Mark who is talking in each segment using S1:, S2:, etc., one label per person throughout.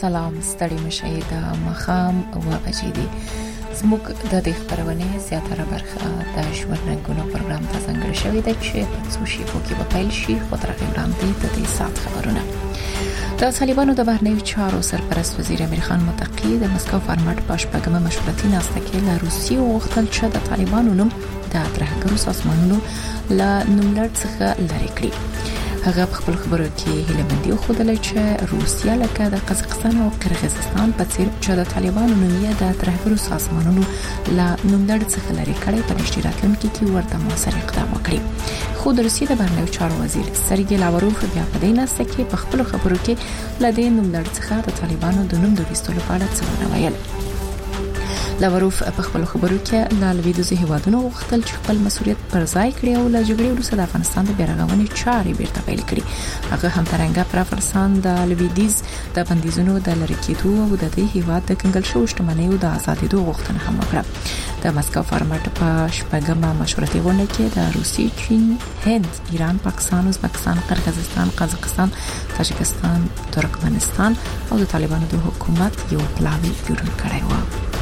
S1: سلام ستړي مشئ د مخام و بجې دي زموږ د دې خبرونه زیاتره برخه د ژوند رنګونو پروګرام ته څنګه شوې ده چې په څو شي کې په پیل شي خو تر هغه وړاندې د دې سات خبرونه د طالبانو د بهرنیو چارو سرپرست وزیر امیر خان متقی د مسکو فارمټ په شپږمه مشورتي ناسته کې له روسیې وغوښتل چې د طالبانو نوم د ترهګرو سازمانونو له نوملړ څخه لرې کړي. هغه په خپل خبرو کې هیلهمندي وښودله چې روسیا لکه د قزاقستان او قرغیزستان په څیر چې د طالبانو نومیه د ترهګرو سازمانونو له نوملړ څخه لرې کړي په نږدې راتلونکي کې ورته موثر اقدام وکړي. خو د روسیې د بهرنیو چارو وزیر سرګی لاوروف بیا په دې ناسته کې په خپل خبرو کې له دې نوملړ څخه د طالبانو د نوم د وستلو په اړه څه ویل. لاوروف په خپل خبرو کې د لویدیځ هیوادونو وغوښتل چې خپل مسؤلیت پر ځای کړي او له جګړې وروسته د افغانستان د بیارغونې چارې بیرته پیل کړي. هغه همدارنګه پر افغانستان د لویدیځ د بندیزونو د لری کېدو او د دې هیواد د کنګل شو شتمنیو د آزادېدو غوښتنه هم وکړه. د مسکو فارمټ په شپږمه مشورتي غونډه کې د روسیې، چین، هند، ایران، پاکستان، ازبکستان، قرغیزستان، قزاقستان، تاجکستان، ترکمنستان او د طالبانو د حکومت یو پلاوی جوړ کړی و.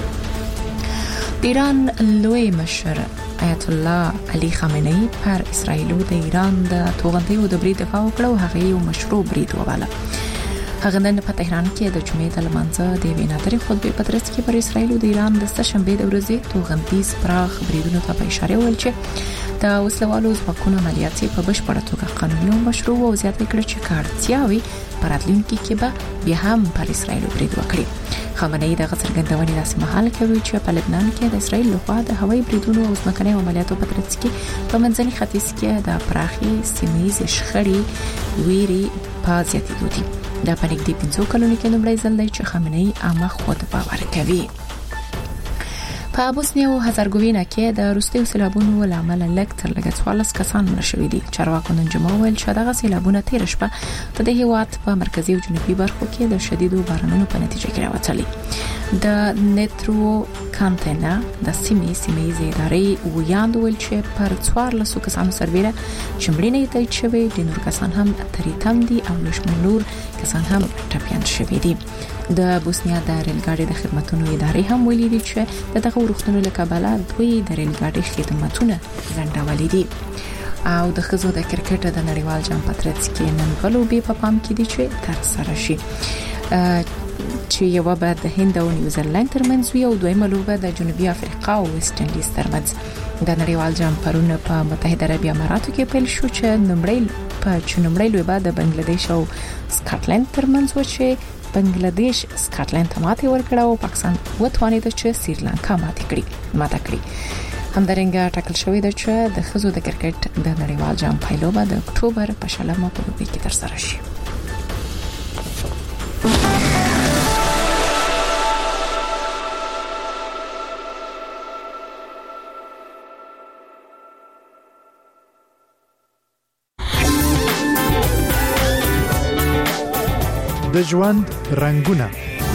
S1: ایران لوی مشر آیت الله علی خامنه‌ای پر اسرائیل او د ایران د توغندیو د برید دفاع وکړه او هغه یو مشروع برید وباله. هغه نن په تهران کې د جمعې د لمانځه د وینادري خطبه په ترڅ کې پر اسرائیل او د ایران د سهشنبه د ورځې توغندیز پراخ بریدونو ته اشاره وکړه چې د وسلوالو ځواکونو عملیات په بشپړه توګه قانوني او مشروع او زیاته کړه چې کارتیاوي پر راتلونکي کې به بیا هم پر اسرائیل برید وکړي. خامنه‌ای د څرګندونې داسې مهال کوي چې په لبنان کې د اسرائیل لخوا د هوایي بریدونو او ځمکني عملیاتو په ترڅ کې په منځني ختیځ کې د پراخي سیمه‌یزې شخړې ویري په زیاتېدو دي. دا په نږدې 5 کلونو کې لومړی ځل دی چې خامنه‌ای عامه خود باور کوي. په بوسنیا او هرزګوینه کې د روسي سیلابونو لامل لکتر لګ 14 کسان مړ شوي دي. چارواکو نن جمعه ویل چې دغه سیلابونه تیر شپه د دې هیواد په مرکزي او جنوبي برخو کې د شدیدو بارانونو په نتیجه کې راوتلي. د نترو کانتینا د سیمې ادارې ویاند ویل چې پر 14 کسانو سربېره چې مړینه یې تایید شوې دي، نور کسان هم تریتم دي او لږ نور کسان هم ټپيان شوي دي. د بوسنیا د ریلګاډي د خدماتو ادارې هم ویلي دي چې دغه وروختونو له کبله دوی د ریلګاډي خدماتونه ځنډولې دي. او د خزو د کرکټ د نړیوال جام په ترڅ کې نن غلوبې په پام کې دي چې تر سره شي چې یو به د هند او نیوزیلند ترمنځ وي او دویمه لوبه د جنوبي افریقا او ویسټ انډیز ترمنځ. د نړیوال جام پرون په متحده عربی اماراتو کې پیل شو چې نومړی لوبه د بنگلاديش او سکاټلند ترمنځ و چې بنگلاديش سکاټلند ته ماتې ورکړه او پاکستان وتوانید چې سریلانکا ماته کړي. همدارنګه ټاکل شوې ده چې د خزو د کرکټ د نړیوال جام پایلوبه د اکتوبر په شلمه په لوبې کې تر سره شي.
S2: د ژوند رنگونه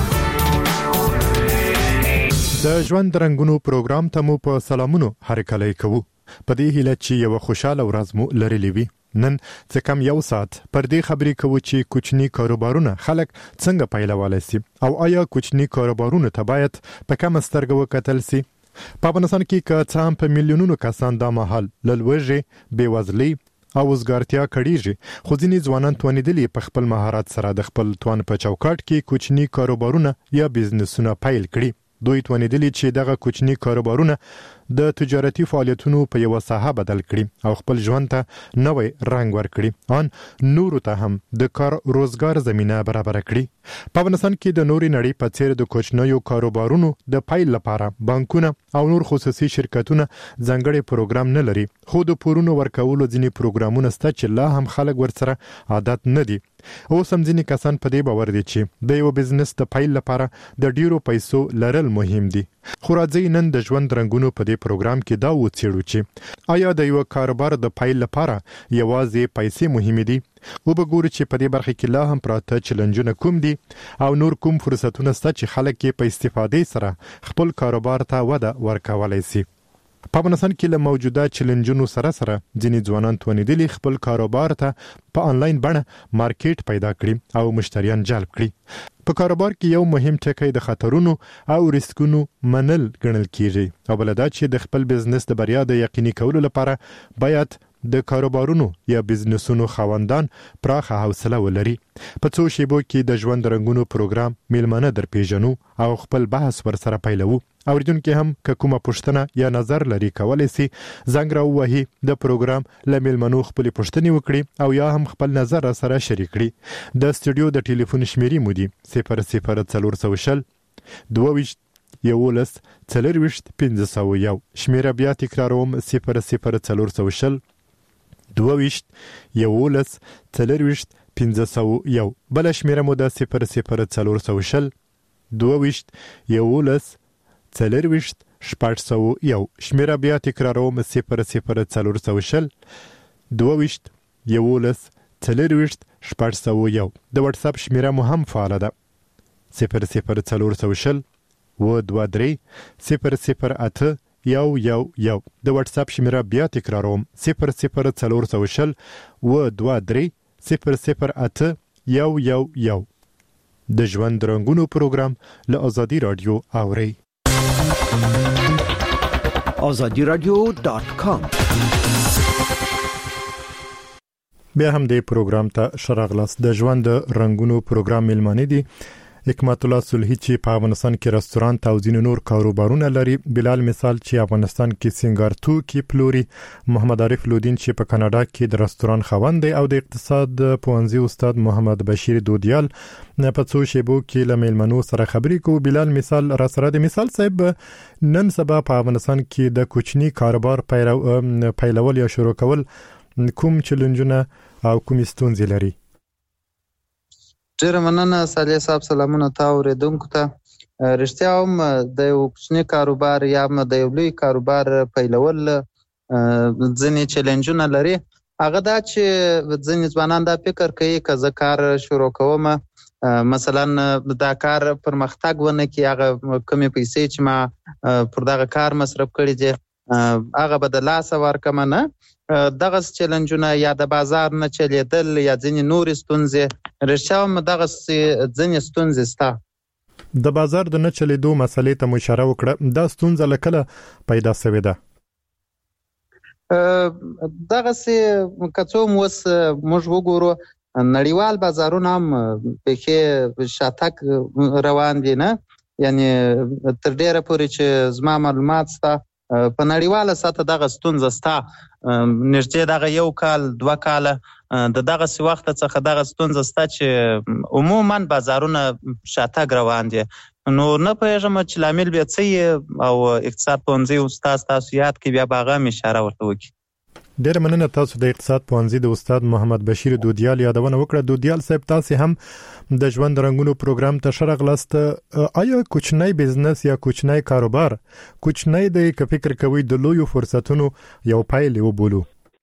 S2: د ژوند رنگونو پروګرام ته مو په سلامونو هرکلی کوو. په دې هیله چې یو خوشاله ورځ مو لرلې وي. نن څه کم یو ساعت پر دې خبرې کوو چې کوچني کاروبارونه خلک څنګه پیلولای شي او آیا کوچني کاروبارونه ته باید په کوم سترګه وکتل شي. په افغانستان کې که څه هم په میلیونونو کسان دا مهال لوړې بېوزلۍ او وزګارتیا کړيږي، خو ځینې ځوانان توانیدلي په خپل مهارت سره د خپل توان په چوکاټ کې کوچني کاروبارونه یا بزنسونه پیل کړي. دوی توانیدلي چې دغه کوچني کاروبارونه د تجارتي فعالیتونو په یو ساحه بدل کړي او خپل ژوند ته نوې رنگ ورکړي، ان نورو ته هم د کار روزګار زمينه برابر کړي. په افغانستان کې د نوري نړۍ په څیر د کوچنیو کاروبارونو د پیل لپاره بانکونه او نور خصوصي شرکتونه ځانګړي پروګرام نه لري، خو د پورونو ورکولو ځینې پروګرامونه شته چې لا هم خلک ورسره عادت نه دي. او سم ځینې کسان په دې باور دي چې د یو بزنس د پیل لپاره د ډیرو پیسو لرل مهم دي. خو راځي نن د ژوند رنگونو په دې پروګرام کې دا وڅېړو چې آیا د یو کاروبار د پیل لپاره یوازې پیسې مهمه دي، او وګورو چې په دې برخه کې لا هم پراته چیلنجونه کوم دي او نور کوم فرصتونه شته چې خلک یې په استفادې سره خپل کاروبار ته وده ورکولای شي. په افغانستان کې له موجوده چیلنجونو سره ځینې ځوانان توانیدلي خپل کاروبار ته په انلاین بڼه مارکیټ پیدا کړي او مشتریان جلب کړي. په کاروبار کې یو مهم ټکی د خطرونو او ریسکونو منل ګڼل کیږي او بل دا چې د خپل بزنس د بریا د یقیني کولو لپاره باید د کاروبارونو یا بزنسونو خاوندان پراخه حوصله ولري. په څو شیبو کې د ژوند رنگونو پروګرام میلمانه در پیژنو او خپل بحث ورسره پیلوو. اوریدونکو هم که کومه پوښتنه یا نظر لري کولای شي زنګ راووهي د پروګرام له میلمنو خپل پوښتنې وکړي او یا هم خپل نظر سره شریک کړي. د استودیو د ټلیفون شمیرې مو دي 00420 22 11 40 501. شمیره بیا تکراروم 00420 22 11 40 501. بل شمیره مو د 00420 22 11 40 501. شمیره بیا تکراروم 00420 22 11 40 501. د واتس اپ شمیره مو هم فعال ده 00420 و23 008 111. د واتس اپ شمیره بیا تکراروم 00420 و23 008 111. د ژوند رنگونو پروګرام له آزادی رادیو اوري.
S3: azadiradio.com.
S2: بیا هم د پروګرام ته شراغلاس. د ژوند رنگونو پروګرام میلمانه دي حکمت الله صلحی چې په افغانستان کې رستورانت او ځینې نور کاروبارونه لري، بلال مثال چې افغانستان کې سنگارتو کې پلوري، محمد عارف لودین چې په کاناډا کې د رستوران خاوند دی، او د اقتصاد پوهنځي استاد محمد بشیر دودیال په څو شیبو کې له میلمنو سره خبرې کوو. بلال مثال را سره د مثال صاحب نن سبا په افغانستان کې د کوچني کاروبار پیلول یا شروع کول کوم چیلنجونه او کوم ستونزې لري؟
S4: ډیر مننه صالح صاحب، سلامونه تا اوریدونکو ته. رښتیا هم د یو کوچني کاروبار یا د یو لوی کاروبار پیلول ځینې چیلنجونه لري. هغه دا چې ځینې ځوانان دا فکر کوي که زه کار شروع کوم مثلا دا کار پرمختګ ونه کړي، هغه کمې پیسې چې ما پر دغه کار مصرف کړي دي هغه به د لاسه ورکړم نه. دغه چیلنجونه یا د بازار نه چلیدل یا ځینې نورې ستونزې، رښتیا هم دغه ځینې ستونزې شته.
S2: د بازار د نه چلیدو مسلې ته مو اشاره وکړه، دا ستونزه له کله پیدا شوې ده؟
S4: دغسې که څه هم اوس موږ وګورو نړیوال بازارونه هم بیخي شاتګ روان دي نه، یعنې تر ډیره پورې چې زما معلومات شته په نړیواله سطحه دغه ستونزه شته. نږدې دغه 1 کال 2 کاله د دغسې وخته څخه دغه ستونزه شته چې عموما بازارونه شاتګ روان دي. نو نه پوهېږم چې لامل بیا څه او اقتصاد پوهنځي استاد تاسو یاد کړي بیا به هغه هم اشاره ورته وکړي.
S2: ډېره مننه. تاسو د اقتصاد پوهنځي د استاد محمد بشیر دودیال یادونه وکړه. دودیال صاحب، تاسو هم د ژوند رنگونو پروګرام ته شرغلاست. آیا کوچنی بزنس یا کوچنی کاروبار کوچنی دی که فکر کوي د لویو فرصتونو یو پایله وبولو؟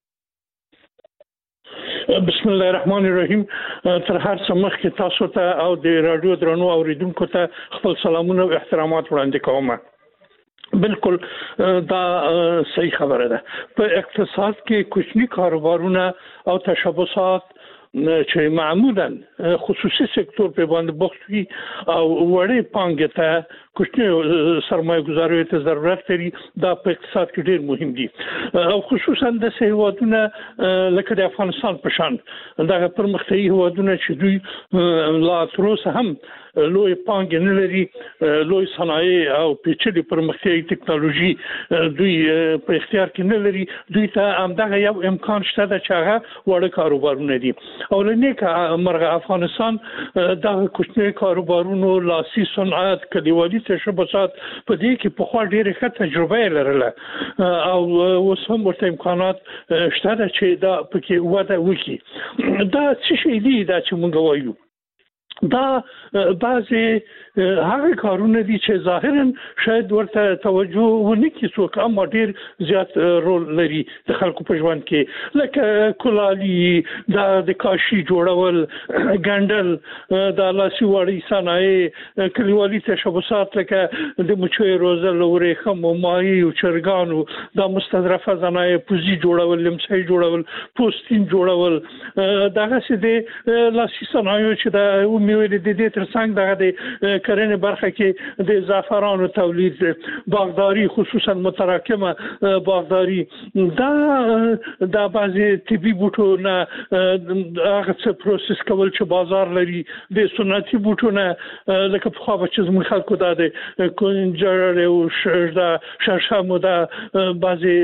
S5: بسم الله الرحمن الرحیم. تر هر څه مخکې تاسو ته او د رادیو درنو اوریدونکو ته خپل سلامونه او احترامات وړاندې کوم. بالکل دا صحیح خبره ده. په اقتصاد کې کوچني کاروبارونه او تشبثات چې معمولا خصوصي سکتور په باندې بوخت وي او وړې پانګې ته کوچني سرمایه ګزاریو ته ضرورت لري، دا په اقتصاد کې ډېر مهم دي او خصوصا د هیوادونه لکه د افغانستان په شان دغه پرمختللي هیوادونه چې دوی لا تر اوسه هم لوی پانګې نه لري، لوی صنایع او پیچلې پرمختللې ټکنالوژي دوی په اختیار کې نه لري، دوی ته همدغه یو امکان شته ده چې هغه وړه کاروبارونه دي. او له نیکه مرغه افغانستان دغه کوچني کاروبارونو، لاسي صنعت، کلیوالي تشبثات په دې کې پخوا ډېرې ښه تجربه لرله او اوس هم ورته امکانات شته ده چې دا پکې وده وکړي. دا څه شی دی دا چې موږ وایو؟ دا بعضې هغه کارونه دي چې ظاهرا شاید ورته توجه ونه کړي څوک، اما ډیر زیات رول لري د خلکو په ژوند کې، لکه کولالي د کاشي جوړول، ګندل، د لاسي وړي صنایع، کلیوالي تشبثات لکه د مچوي روزل، ورېخم، ماهي او چرګانو، د مستظرفه صنایع، پوزي جوړول، لمسي جوړول، پوستین جوړول، دغه څه د لاسي صنایع چې د میوې د دې ترڅنګ دغه د کرنې برخه کې د زعفرانو تولید، باغداري، خصوصا متراکمه باغداري، دا بعضي طبي بوټو نه هغه څه پروسس کول چې بازار لري، د سنتي بوټو نه لکه په خوا چې زموږ خلکو دا د کنجر او شرشمو دا بعضي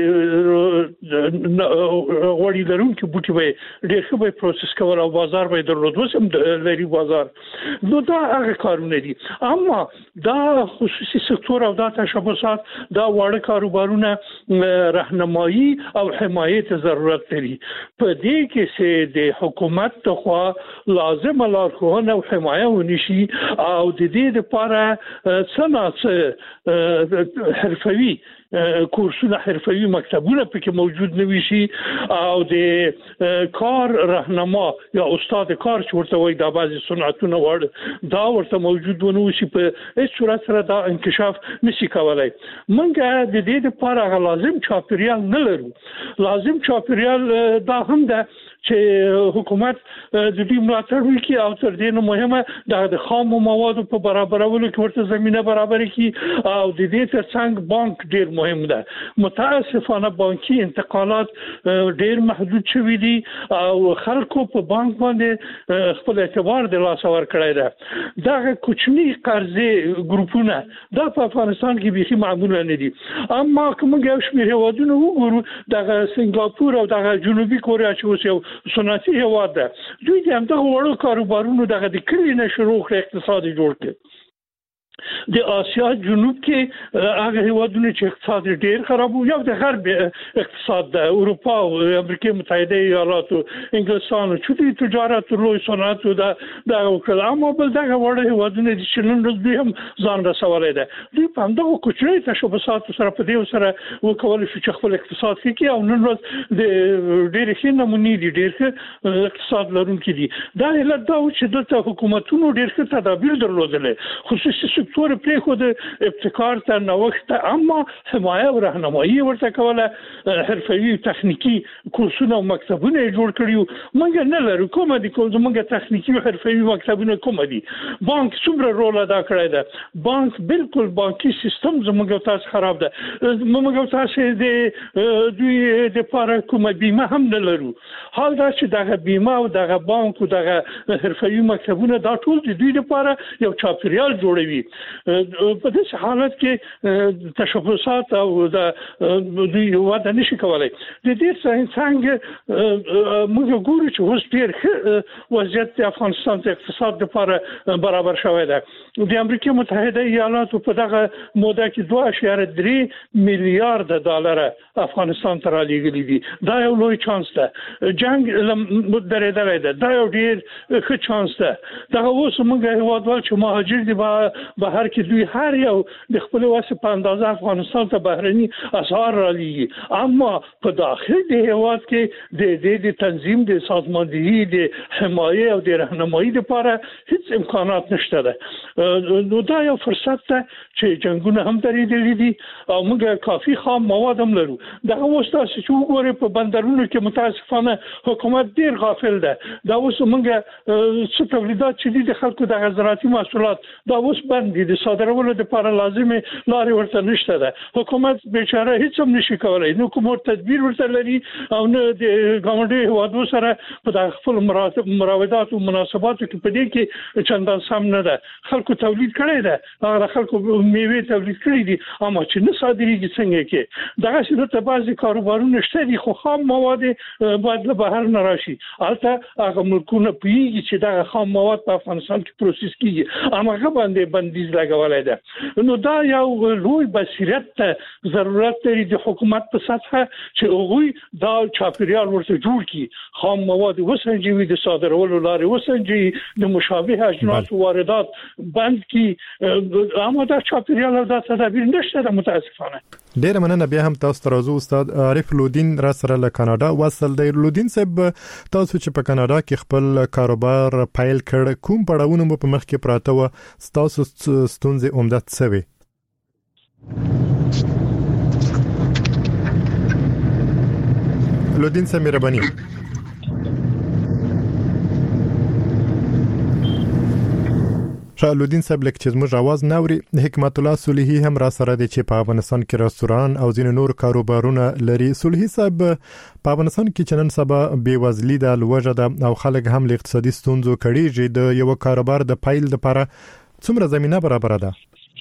S5: غوړي لرونکي بوټي به ډېر ښه به پروسس کول او بازار به درلود، اوس هم لري بازار. نو دا هغه کارونه دي. اما دا خصوصي سکتور او دا تشبثات دا واړه کاروبارونه راهنمایي او حمایت ضرورت لري. په دې کې چې د حکومت لخوا لازم لارښوونه او حمایه ونشي او د دې لپاره څه حرفوي کورسونه، حرفوي مکتبونه پکې موجود نه وي شي او د کار راهنما یا استاد کار چې ورته وایي دا بعضي صنعتونه وړ دا ورته موجود ونه وي، په هیڅ صورت سره دا انکشاف نشي کولای. موږ د دې لپاره لازم چاپیریال نه لرو. لازم چاپیریال دا هم ده چې حکومت د دې ملاتړ وکړي او تر دې نه مهمه د خامو موادو په برابرولو کې ورته زمينه برابر کړي او د دې ترڅنګ بانک ډیر مهم ده. متاسفانه بانکي انتقالات ډیر محدود شوي دي او خلکو په بانک باندې خپل اعتبار د لاس ور کړی ده. دا کوچني قرضې ګروپونه دا په افغانستان کې به معمولا نه دي، اما کوم یو شمېر هیوادونه وګورو د سنگاپور او د جنوبي کوریا چې اوس یو صنعتي هیواد ده، دوی د همدغه وړو کاروبارونو دغه د کلي نه شروع کړ اقتصاد جوړ کړ. د آسیا جنوب کې هغه هیوادونه چې اقتصاد ډیر خراب وو، یو د غرب اقتصاد د اروپا او امریکا متحده ایالاتو، انګلستان چې د تجارت لوی صنعت د وکړه، اما بل دغه وړ هیوادونه چې نن ورځ دوی هم ځان رسولای ده. دوی په همدغه کوچني تشبثات سره په دې سره وکول چې خپل اقتصاد کې او نن ورځ د ډیر ښه نمونې دي، ډیر ښه اقتصاد لرونکي دي. دا علت دا چې د حکومتونو ډیر ښه تدابیر درلودل، خصوصي سکتور پرې خو د ابتکار ته نوښت، اما حمایه او راهنمایي ورته کوله، حرفوي تخنیکی کورسونه او مکتبونه جوړ کړیو. موږ نه لرو کوم دي، کوم زموږ تخنیکی او حرفوي مکتبونه کوم دي. بانک څومره رول ادا کړی ده؟ بانک بالکل بانکي سیستم زموږ تاسو خراب ده. موږ تاسو د دوی د لپاره کومه بیمه هم نه لرو. حال دا چې دغه بیمه او دغه بانک او دغه حرفوي مکتبونه دا ټول د دوی لپاره یو چاپیریال جوړوي. په دې حالت کې تشبثات او د دوی وده نشي کولای. د دې څنګه موږ ګورو چې اوس ډیر وضعیت د افغانستان د اقتصاد لپاره برابر شوی ده. د امریکا متحده ایالاتو په دغه موده کې 2.3 میلیارډ ډالر افغانستان ته رالیږلي دي. دا یو لوی چانس ده. جنگ درېدلی ده، دا یو ډیر ښه چانس ده. دا اوس موږ هیوادوال چې مهاجر دي بهر کې دوی هر یو د خپل واسه په اندازه افغانستان ته بهرني اسعار را لیږي، اما په داخل د هیواد کې د تنظیم، د سازماندهي، د حمایه او د راهنمایي لپاره هیڅ امکانات نشته ده. نو دا یو فرصت ده چې جنگونه هم درېدلي دي او موږ کافي خام مواد هم لرو. دغه اوس تاسو چې وګورئ په بندرونو کې متاسفانه حکومت ډیر غافل ده. دا اوس موږ څه تولیدات چې دي د خلکو د زراعتي محصولات دا اوس بند دي، د صادرولو لپاره لازمي لارې ورته نشته ده. حکومت بیچاره هیڅ هم نشي کولای، نو کوم تدبیر ورته لري او نه د ګاونډي هیوادو سره په خپل مراودات او مناسباتو کې په دې کې چندان سم نه ده. خلکو تولید کړی ده، هغه خلکو میوه تولید کړی دي، اما چې نه صادریږي څنګه کې دغه څه ته بعضي کاروبارونه شته دي خو خام مواد باید له بهر نه راشي. البته هغه ملکونه پیږي چې دغه خام مواد په افغانستان کې پروسس کیږي، اما هغه باندې بندي بندیز لګولای ده. نو دا یو لوی بصیرت ته ضرورت لري د حکومت په سطحه چې هغوی دا چاپیریال ورته جوړ کړي، خام مواد وسنجوي، د صادرولو لارې وسنجوي، د مشابه اجناس واردات بند کړي. اما دا چاپیریال او دا تدابیر نشته متاسفانه.
S2: ډیر مننه. بیا هم تاسو ترازو استاد عارف لودین را سره له کاناډا وصل دی. لودین صاحب، تاسو چې په کاناډا کې خپل کاروبار پایل کړ، کوم پړاوونه مو په مخ کې پراته و؟ تاسو ستونزې عمدت څه وي؟ لودین صاحب مهرباني. لودین صاحب لکه چې زموږ आवाज ناوري. حکمت الله صلحي هم را سره دی چې په افغانستان کې رستوران او ځینې نور کاروبارونه لري. صلحي صاحب، په افغانستان کې چې نن سبا بیوزلي ده، لوږه ده او خلک هم له اقتصادي ستونزو کړيږي، د یو کاروبار د پایل لپاره څومره زمينه برابر ده؟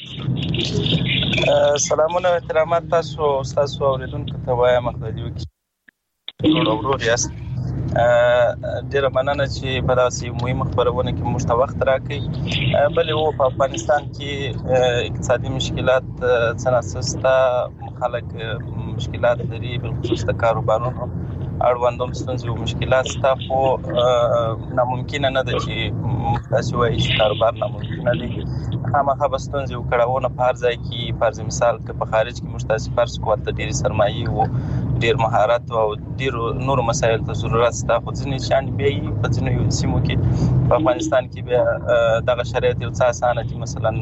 S3: سلامونه احترامات تاسو اوریدونکو ته وایم مخدیو کې ورور یاست. ډیره مننه چې په داسې مهمه خبرونه کې موږ ته وخت راکړي. بلې و په افغانستان کې اقتصادي مشکلات څنګه خلک مشکلات لري، بالخصوص د کاروبارونو اړوندوم ستونزې او مشکلات ستا، خو ناممکن نه ده چې تاسو وایي چې کاروبار ناممکن دی. خامخا به ستونزې او کړاوونه په هر ځای کې، فرض مثال که په خارج کې موږ تاسو فرض کوو ته ډېرې سرمایې او ډېر مهارت او ډېر نور مسایل ته ضرورت ستا، خو ځینې شیان بیا په ځینو سیمو کې په افغانستان کې بیا دغه شرایط یو څه اسانه دي. مثلا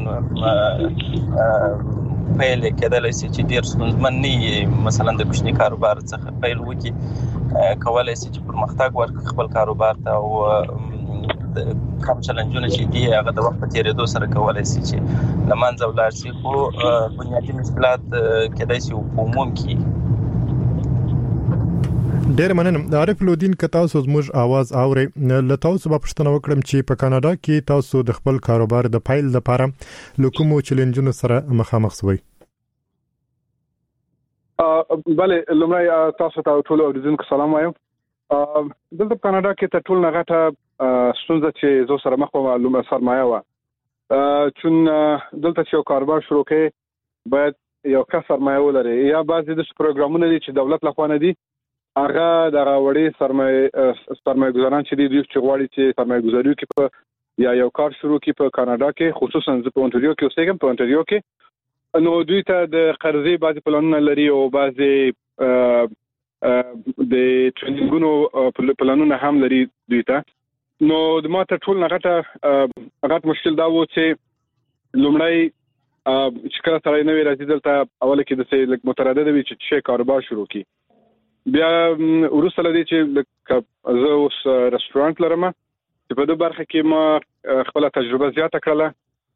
S3: پیل کېدلای شي چې ډېر ستونزمن نه وي، مثلا د کوچني کاروبار څخه پیل وکړي، کولای شي چې پرمختګ ورکړي خپل کاروبار ته، او کوم چیلنجونه چې دي هغه د وخت په تیریدو سره کولای شي چې لمنځه ولاړ شي، خو بنیادي مشکلات کېدای شي په عموم کې.
S2: ډیر مننه. عارف لودین، که تاسو زموږ आवाज اورئ، له تاسو به پوښتنه وکړم چې په کاناډا کې تاسو د خپل کاروبار د پایل لپاره لکومو چیلنجونو سره مخامخ شوي؟
S6: بله، لومړی تاسو ته ټول اوریدونکو سلام وایم. دلته په کاناډا کې ته ټول نغټه ستونزه چې زو سره مخ وم لومړی سرمایه و، چون دلته چې یو کاروبار شروع کړي باید یو ښه سرمایه ولري، یا بعضې د پروګرامونه دي چې دولت لخوا نه دي، هغه د وړې سرمایه ګزاران چې دوی چې غواړي چې سرمایه ګزاري وکړي په یا یو کار شروع کړي په کاناډا کې، خصوصا په اونټاریو کې اوسېږم، په اونټاریو کې، نو دوی ته د قرضې بعضې پلانونه لري او بعضې د ټریننګونو پلانونه هم لري دوی ته. نو د ماته ټول غټ مشکل دا و چې لومړی چې کله سړی نوی راځي دلته اوله کې د لږ متردد وي چې شي کاروبار شروع کړي. بیا وروسته له دې چې زه اوس رستورانت لرم چې په دې برخه کې ما خپل تجربه زیاته کړله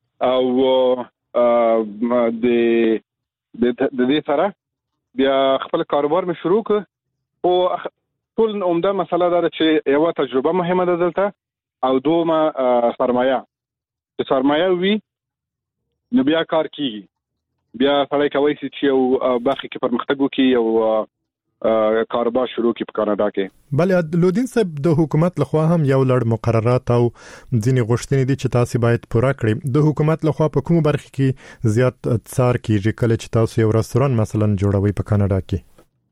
S6: او د دې سره بیا خپل کاروبار مې شروع کړ. او ټول عمده مسله دا ده چې یو تجربه مهمه ده دلته او دومه سرمایه. چې سرمایه وي نو بیا کار کیږي، بیا سړی کوي چې یو برخه کې پرمختګ وکړي او کاروبار شروع کړي په کاناډا کې.
S2: بله لودین صاحب، د حکومت لخوا هم یو لړ مقررات او ځینې غوښتنې دي چې تاسو باید پوره کړئ. د حکومت لخوا په کومه برخه کې زیات څار کیږي کله چې تاسو یو رستوران مثلا جوړوي په کاناډا کې؟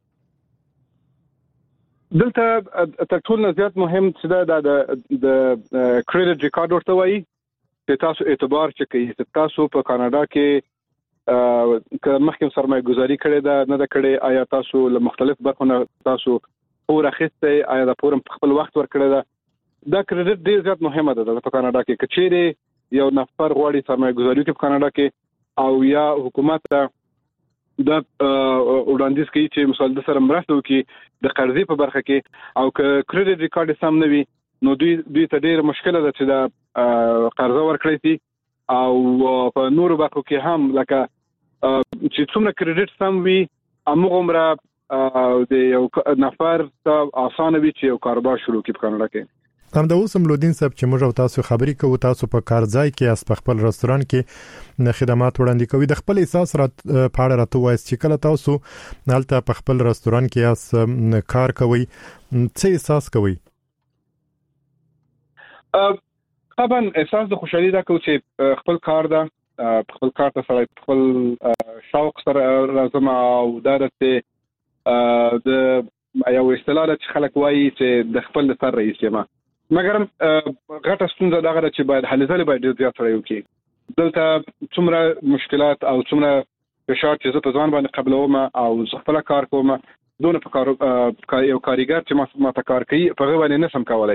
S6: دلته تر ټولو زیات مهم څه ده د کریډټ ریکارډ ورته وایي، چې تاسو اعتبار چې کوي چې تاسو په کاناډا کې که مخکې سرمایه گذاري کړې ده نه ده کړې، آیا تاسو له مختلف برخو نه تاسو پور اخیستی، آیا دا پور خپل وخت ورکړی ده. دا کریډټ ډیر زیات مهمه ده په کاناډا کې. که چیرې یو نفر غواړي سرمایه گذاري وکړي په کاناډا کې او یا حکومت دا وړاندیز کوي چې مثال د سره مرسته وکړي د قرضې په برخه کې، او که کریډټ ریکارډ سم نه وي نو دوی ته ډیر مشکله ده چې دا قرضه ورکړي شي. او په نورو برخو کې هم لکه چې څومره کریډټ سم وي همغه عمره د یو نفر ته اسانه وي چې یو کاروبار شروع کړي په کاناډا کې.
S2: هم د اوسم لودین صاحب چې موږ تاسو خبرې کوو، تاسو په کارځای کې اس په خپل رستوران کې خدمات وړاندې کوي، د خپل احساس پاړه راته وایي چې کله تاسو هلته په خپل رستوران کې اس کار کوي څه احساس کوي؟
S6: طبعا احساس د خوشحالي دا کوي چې خپل کار دا خپل کار ته سره خپل شوق سره راځم او دا چې د یو اصطلاح چې خلک وایي چې د خپل سر رئیس یم مګر غټه ستونزه دا غره چې باید حل ځلې باید زیات سره یو کې دلته څومره مشکلات او څومره فشار چې زه په ځان باندې قبلوم او خپل کار کوم دونه په کار یو کاریګر چې ما ته کار کوي په هغه باندې نسم کولای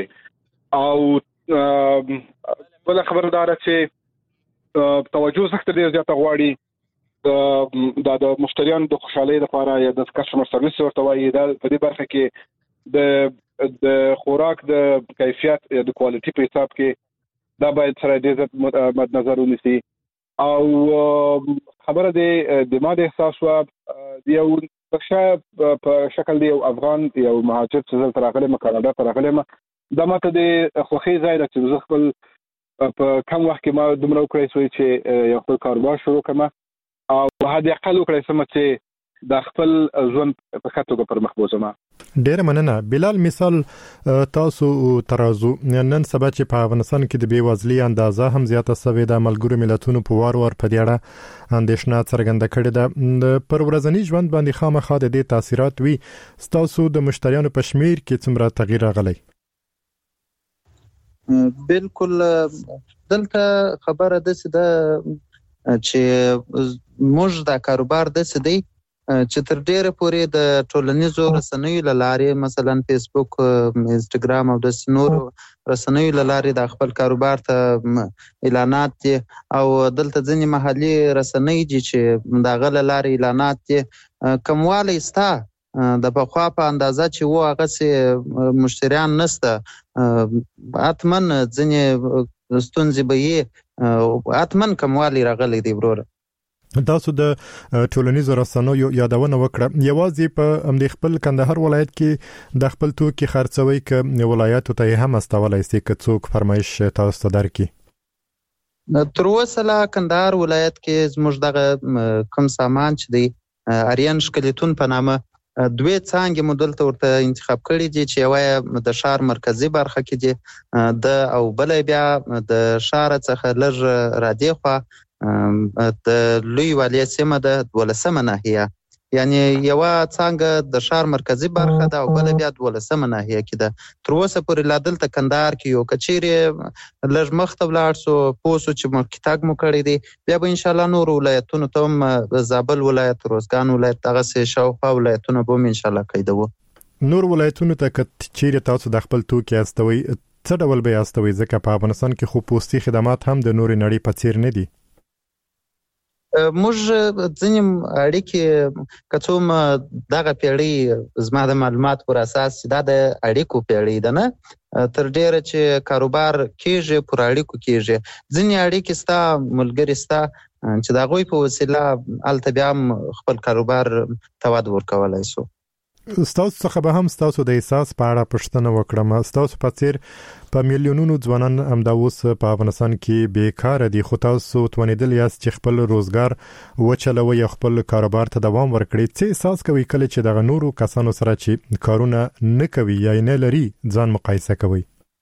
S6: او بل خبردار چې توجه سخت ډیر زیات غواړي د مشتریانو د خوشحالۍ لپاره یا د کسٹمر سرویس ورته وایي دا په دې برخه کې د خوراک د کیفیت یا د کوالټي په حساب کې دا باید سره ډیر مد نظر ونیسي او خبره د ماده احساس وا دی یو په شکل دی افغان یو مهاجر چې تر راغلی کاناډا تر راغلی دا ماته د خوخي ځای د چې خپل په کم وخت کې ما دومره وکړی سوی چې یو خپل کاروبار شروع کړم او هدا اقل وکړی سم چې د خپل ژوند په خاطر پر مخ بوزم.
S2: ډیر مننه بلال. مثال تاسو ترازو نن سبا چې په افغانستان کې د بیوزلۍ اندازه هم زیاته شوې د ملګرو ملتونو په وار په دیړه اندېښنه څرګنده کړې ده پر ورځنی ژوند باندې خامخا د دې تاثیرات وي تاسو د مشتریانو په شمیر کې څومره تغییر راغلی؟
S4: بالکل دلته خبره ده چې موږ د کاروبار د سدي چې تر ډیره پورې د ټولنیزو رسنیو لارې مثلا فیسبوک انستګرام او د نور رسنیو لارې د خپل کاروبار ته اعلانات دي او دلته ځینې محلي رسنۍ دي چې د غل لارې اعلانات دي کمواله استا د بخوا په اندازه چې و هغه سي مشتریان نسته اتمن ځینې ستونزې به یې اتمن کموالی راغلی دی وروره.
S2: تاسو د ټولنیزو رسنیو یادونه وکړه یوازې په امد خپل کندهار ولایت کې د خپل توکي خرڅوي ک ولایت ته هم استولای سي ک څوک فرمایش تاسو درکې
S4: تر اوسه کندهار ولایت کې زموږ دغه کم سامان چې دی اریان شکلیتون په نامه دوی څنګه مودل ته ورته انتخاب کړی دي چې یو د شهر مرکزی برخه کې دي د او بل بیا د شهر څخه لږ را دی خو د لوی والي سیمه د 12مه ناحیه یعنی یو څنګه د شهر مرکزی برخه ده او بل بیا 12مه ناحیه کې ده تر اوسه پورې لادل ته کندهار کې یو کچيري لږ مخته ولاړ سو پوسو چې مو کتاب مو کړی دی بیا به ان شاء الله نور ولایتونو ته زابل ولایت روزګان ولایت دغه سه شاوخوا ولایتونو به ان شاء الله کېدو.
S2: نور ولایتونو ته کچيري تاسو د خپل توکي استوي څه ډول به استوي ځکه په افغانستان کې خو پوستي خدمات هم د نور نړۍ په څیر نه دي.
S4: موږ ځینې اړیکې کڅوم دغه پیړۍ زما د معلومات پر اساس دا د اړیکو پیړۍ ده نه تر ډیره چې کاروبار کېږي پر اړیکو کېږي ځینې اړیکې ستا ملګری ستا چې دا غوي په وسیله التبیام خپل کاروبار تواد ورکولای سو.
S2: ستاسو څخه به هم ستاسو د احساس په اړه پوښتنه وکړم. ستاسو په څیر په میلیونونو ځوانان همداوس په افغانستان کې بیکار دي خو تاسو توانیدل یاست چې خپل روزګار وچلوي او خپل کاروبار ته دوام ورکړي. څه احساس کوي کله چې د نورو کسانو سره چې کارونه نه کوي یا نه لري ځان مقایسه کوي؟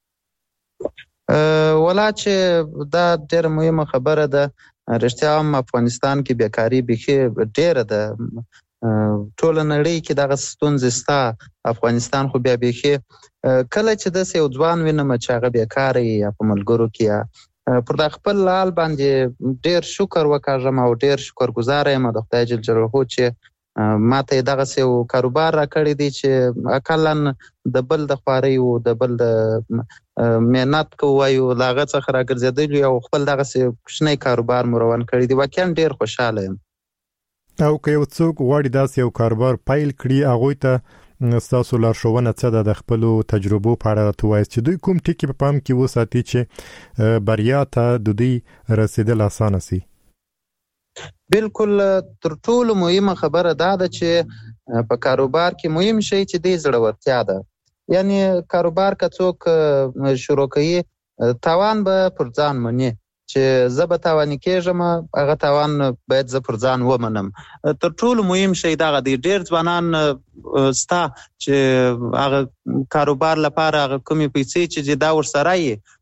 S4: ولا چې دا ډېر مهمه خبره ده. رښتیا هم افغانستان کې بیکاری به ډېره ده ټول نړۍ کې دغه ستونزې ستا افغانستان خو بیا به کله چې د یو ځوان وینم چې هغه بیکار یا په ملګرو کې پر د خپل حال باندې ډیر شکر وکړم او ډیر شکرګزار یم د خدای جل جلاله چې ماته دغه یو کاروبار را کړی دی چې اکلن د بل د خواري او د بل د مهنت کوایو لاغه څخه راګرځیدل او خپل دغه کوچنی کاروبار مروان کړی دی واقعا ډیر خوشاله یم.
S2: او که یو څوک غواړي داسې یو کاروبار پیل کړي هغوی ته ستاسو لارښوونه څه ده د خپلو تجربو په اړه راته ووایاست چې دوی کوم ټکي په پام کې وساتي چې بریا ته د دوی رسیدل اسانه سي؟
S4: بالکل تر ټولو مهمه خبره دا ده چې په کاروبار کې مهم شی چې د زړورتیا ده. یعنی کاروبار که څوک شروع کوي تاوان به پر ځان مني چې زه به تاواني کېږم هغه تاوان باید زه پر ځان ومنم. تر ټولو مهم شی دغه دی ډېر ځوانان ستا چې هغه کاروبار لپاره هغه کومې پیسې چې دا ورسره یې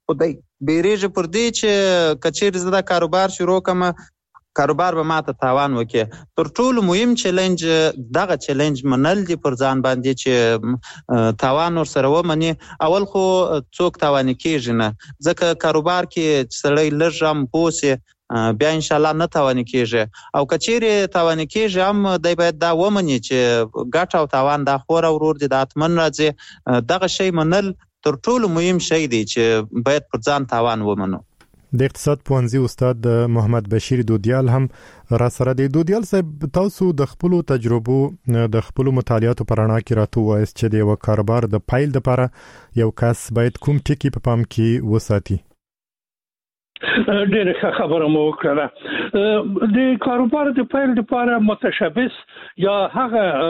S4: خو دی بیریږي پر دې چې کچېرې زه دا کاروبار شروع کړم کاروبار به ماته تاوان وکړي. تر ټولو مهم چیلنج دغه چیلنج منل دي پر ځان باندې چې تاوان ورسره ومني. اول خو څوک تاواني کېږي نه، ځکه کاروبار کې سړی لږ هم پوه سي بیا انشاءالله نه تاواني کېږي. او که چیرې تاواني کېږي هم دی باید دا ومني چې ګټه او تاوان دا خور او ورور دي، دا حتمن راځي. دغه شی منل تر ټولو مهم شی دی چې باید پر ځان تاوان ومنو.
S2: د اقتصاد پوهنځي استاد محمد بشیر دودیال هم را سره دی. دودیال صاحب، تاسو د خپل تجربو د خپل مطالعاتو پر اړه کې راته وایي چې د یو کاروبار د پایل لپاره یو کس باید کوم ټکی په پام کې وساتي؟
S5: ډېر ښه خبره مو وکړه. د کاروبار د پیل لپاره متشبث یا هغه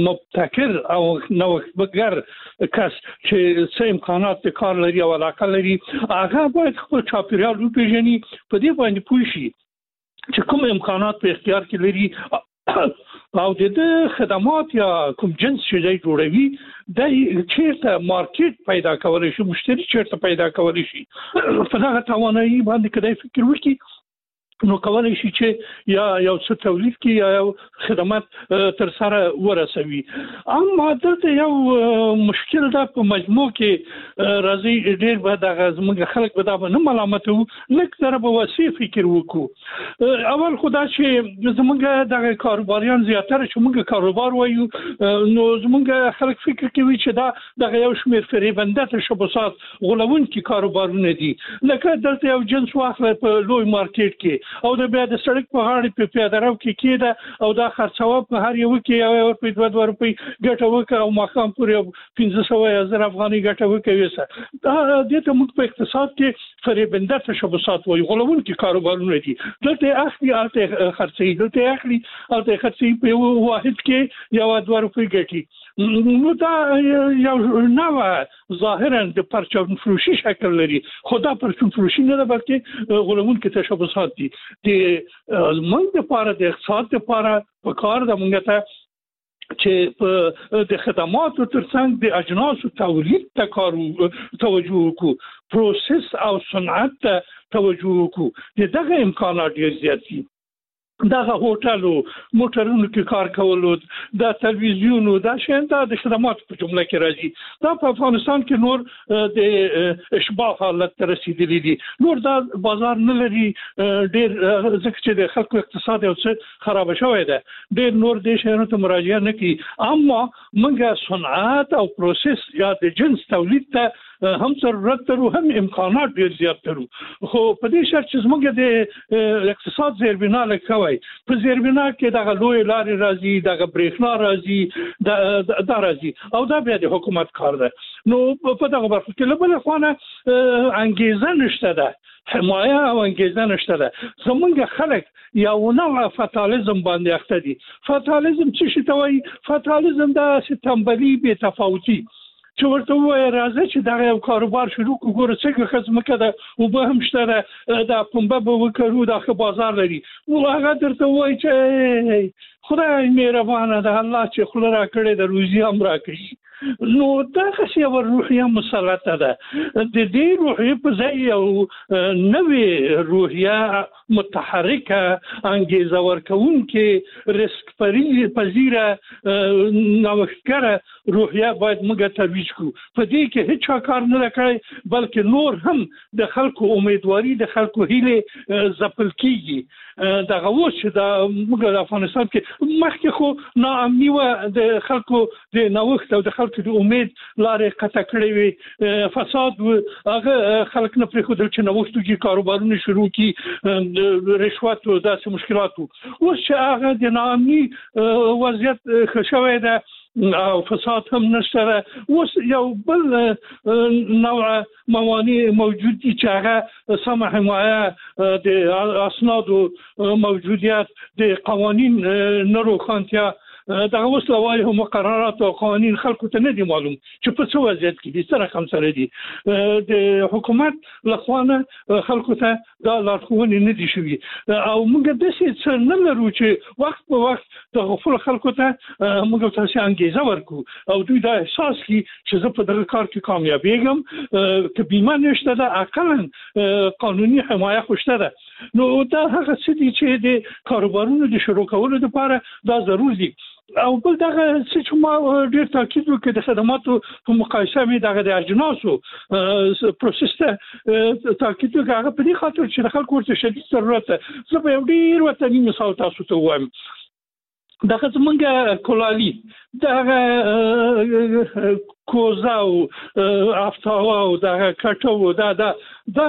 S5: مبتکر او نوښتګر کس چې څه امکانات د کار لري او علاقه لري، هغه باید خپل چاپیریال وپېژني، په دې باندې پوه شي چې کوم امکانات په اختیار کې لري او د خدمات یا کوم جنس چې دی جوړوي د چیرته مارکیټ پیدا کولی شي، مشتری چیرته پیدا کولی شي. په دغه توانایي باندې کله فکر وکړي نو کولی شي چې یا یو څه تولید کړي یا یو خدمات تر سره ورسوي. اما دلته یو مشکل دا په مجموع کې راځي، ډېر به دغه زموږ خلک به دا نه ملامتو، لږ ذره به وسیع فکر وکړو. اول خو دا چې زموږ دغه کاروباریان زیاتره چې موږ کاروبار وایو نو زموږ خلک فکر کوي چې دا دغه یو شمېر فریبنده تشبثات غولونکي کاروبارونه دي. لکه دلته یو جنس واخله په لوی مارکیټ کې او د بیا د سړک په غاړه په پیاده رو کې کېده او دا خرڅوه په هر یو کې یو روپۍ 2 روپۍ ګټه وکړه او ماښام پورې 1500 افغانۍ ګټه وکړي. دا دې ته موږ په اقتصاد کې فریبنده تشبثات وایو، غولونکي کاروبارونه دي. دلته اخلي هلته خرڅوي، دلته اخلي هلته خرڅوي، په یو واحد کې یو 2 روپۍ ګټي. نو دا یو نوع ظاهرا د پرچم فروشي شکل لري، خو دا پرچم فروشي نه ده بلکې غولونکي تشبثات دي. د موږ لپاره د اقتصاد لپاره په کار د موږ ته چې په د خدماتو ترڅنګ د اجناسو تولید ته توجه وکړو، پروسس او صنعت ته توجه وکړو. دغه امکانات ډېر زیات دي. دغه هوټلو موټرونو کې کار کولو، د تلویزیونو، دا شیان دا د خدماتو په جمله کې راځي. دا په افغانستان کې نور د اشباع حالت ته رسیدلی دي، نور دا بازار نه لري ډېر، ځکه چې د خلکو اقتصاد یو څه خراب شوی ده، ډېر نور دې شیانو ته مراجعه نه کوي. اما موږ صنعت او پروسس یا د جنس تولید ته هم ضرورت لرو، هم امکانات ډېر زیات لرو. خو په دې شرط چې زموږ د اقتصاد زیربنا لکوي، په زیربنا کې دغه لوی لارې راځي، دغه برېښنا راځي، دا راځي او دا بیا د حکومت کار ده. نو په دغه برخه کې له بل خوا نه انګیزه نشته ده، حمایه او انګیزه نشته ده. زموږ خلک یو نوع فاتالیزم باندې اخته دي. فاتالیزم څه شي ته وایي؟ فاتالیزم دا ستنبلي بې تفاوتي چې ورته وایي راځه چې دغه یو کاروبار شروع کړو، ګوره څنګه ښه ځمکه ده، اوبه هم شته ده، دا پنبه به وکرو، دا ښه بازار لري. نو هغه درته وایي چې خدای مهربانه ده، الله چې خوله راکړې ده روزي هم راکړي. نو دغسې یوه روحیه مسلطه ده. د دې روحیې په ځای یو نوې روحیه متحرکه، انګیزه ورکوونکې، رسک پذیره، نوښتګره روحیه باید موږ ترویج کړو. په دې کې هیڅ چا کار نه ده کړی، بلکې نور هم د خلکو امیدواري، د خلکو هیلې ځپل کېږي. دغه اوس چې موږ د افغانستان کې مخکې خو ناامني وه، د خلکو د نوښت او د خلکو د امید لارې قطع کړې وې، فساد و، هغه خلک نه پرېښودل چې نوښت وکړي، کاروبارونه شروع کړي، رشوت و، داسې مشکلات و. اوس چې هغه د ناامني وضعیت ښه شوی ده او فساد هم نشته ده، اوس یو بل نوع موانع موجود دي چې هغه سمه حمایه، د اسنادو موجودیت، د قوانین نه روښانتیا، دا اوس لوایح او مقررات او قوانين خلکو ته نه دي معلوم چې په څه وضعیت کې دي سره کوم سره دي د حکومت لخوانه خلکو ته دا لارښوونې نه دي شوي او موږ د څه نه لرو چې وخت په وخت د غفور خلکو ته موږ تاسو انګیزه ورکو او دوی دا احساس کی چې زه په دغه کار کې کامیابېږم که بیمه نشته ده اقلا قانوني حمایه خوشته ده نو دا هغه څه دي چې د کاروبارونو د شروع کولو لپاره دا ضروري دي او بل دغه چې ما ډېر تاکید وکړ د خدماتو په مقایسه مې دغه د اجناسو پروسس ته تاکید وکړ هغه په دې خاطر چې د خلکو ورته شدید ضرورت ده زه به یو ډېر وطني مثال تاسو ته وایم دغه څنګه کولالي دغه کوزا او افتاوا او دغه کټو دا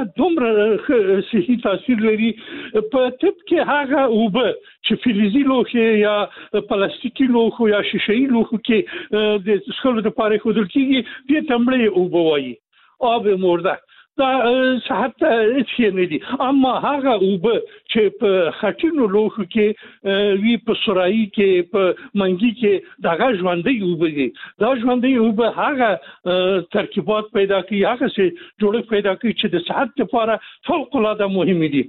S5: دومره صحي تاثیر لري په طب کې هغه اوبه چې فلزي لوښي یا پلاستیکي لوښو یا شیشه‌ای لوښو کې د څښلو لپاره خودل کېږي دې تمړې اوبه وایي آب مرده دا صحت هیڅ نه دي اما هغه اوبه چې په خټینو لوښو کې وی په سورایي کې په منګي کې دغه ژوندۍ اوبه دي دا ژوندۍ اوبه هغه ترکیبات پیدا کوي هغه څه جوړښت پیدا کوي چې د صحت لپاره فوق العاده مهم دي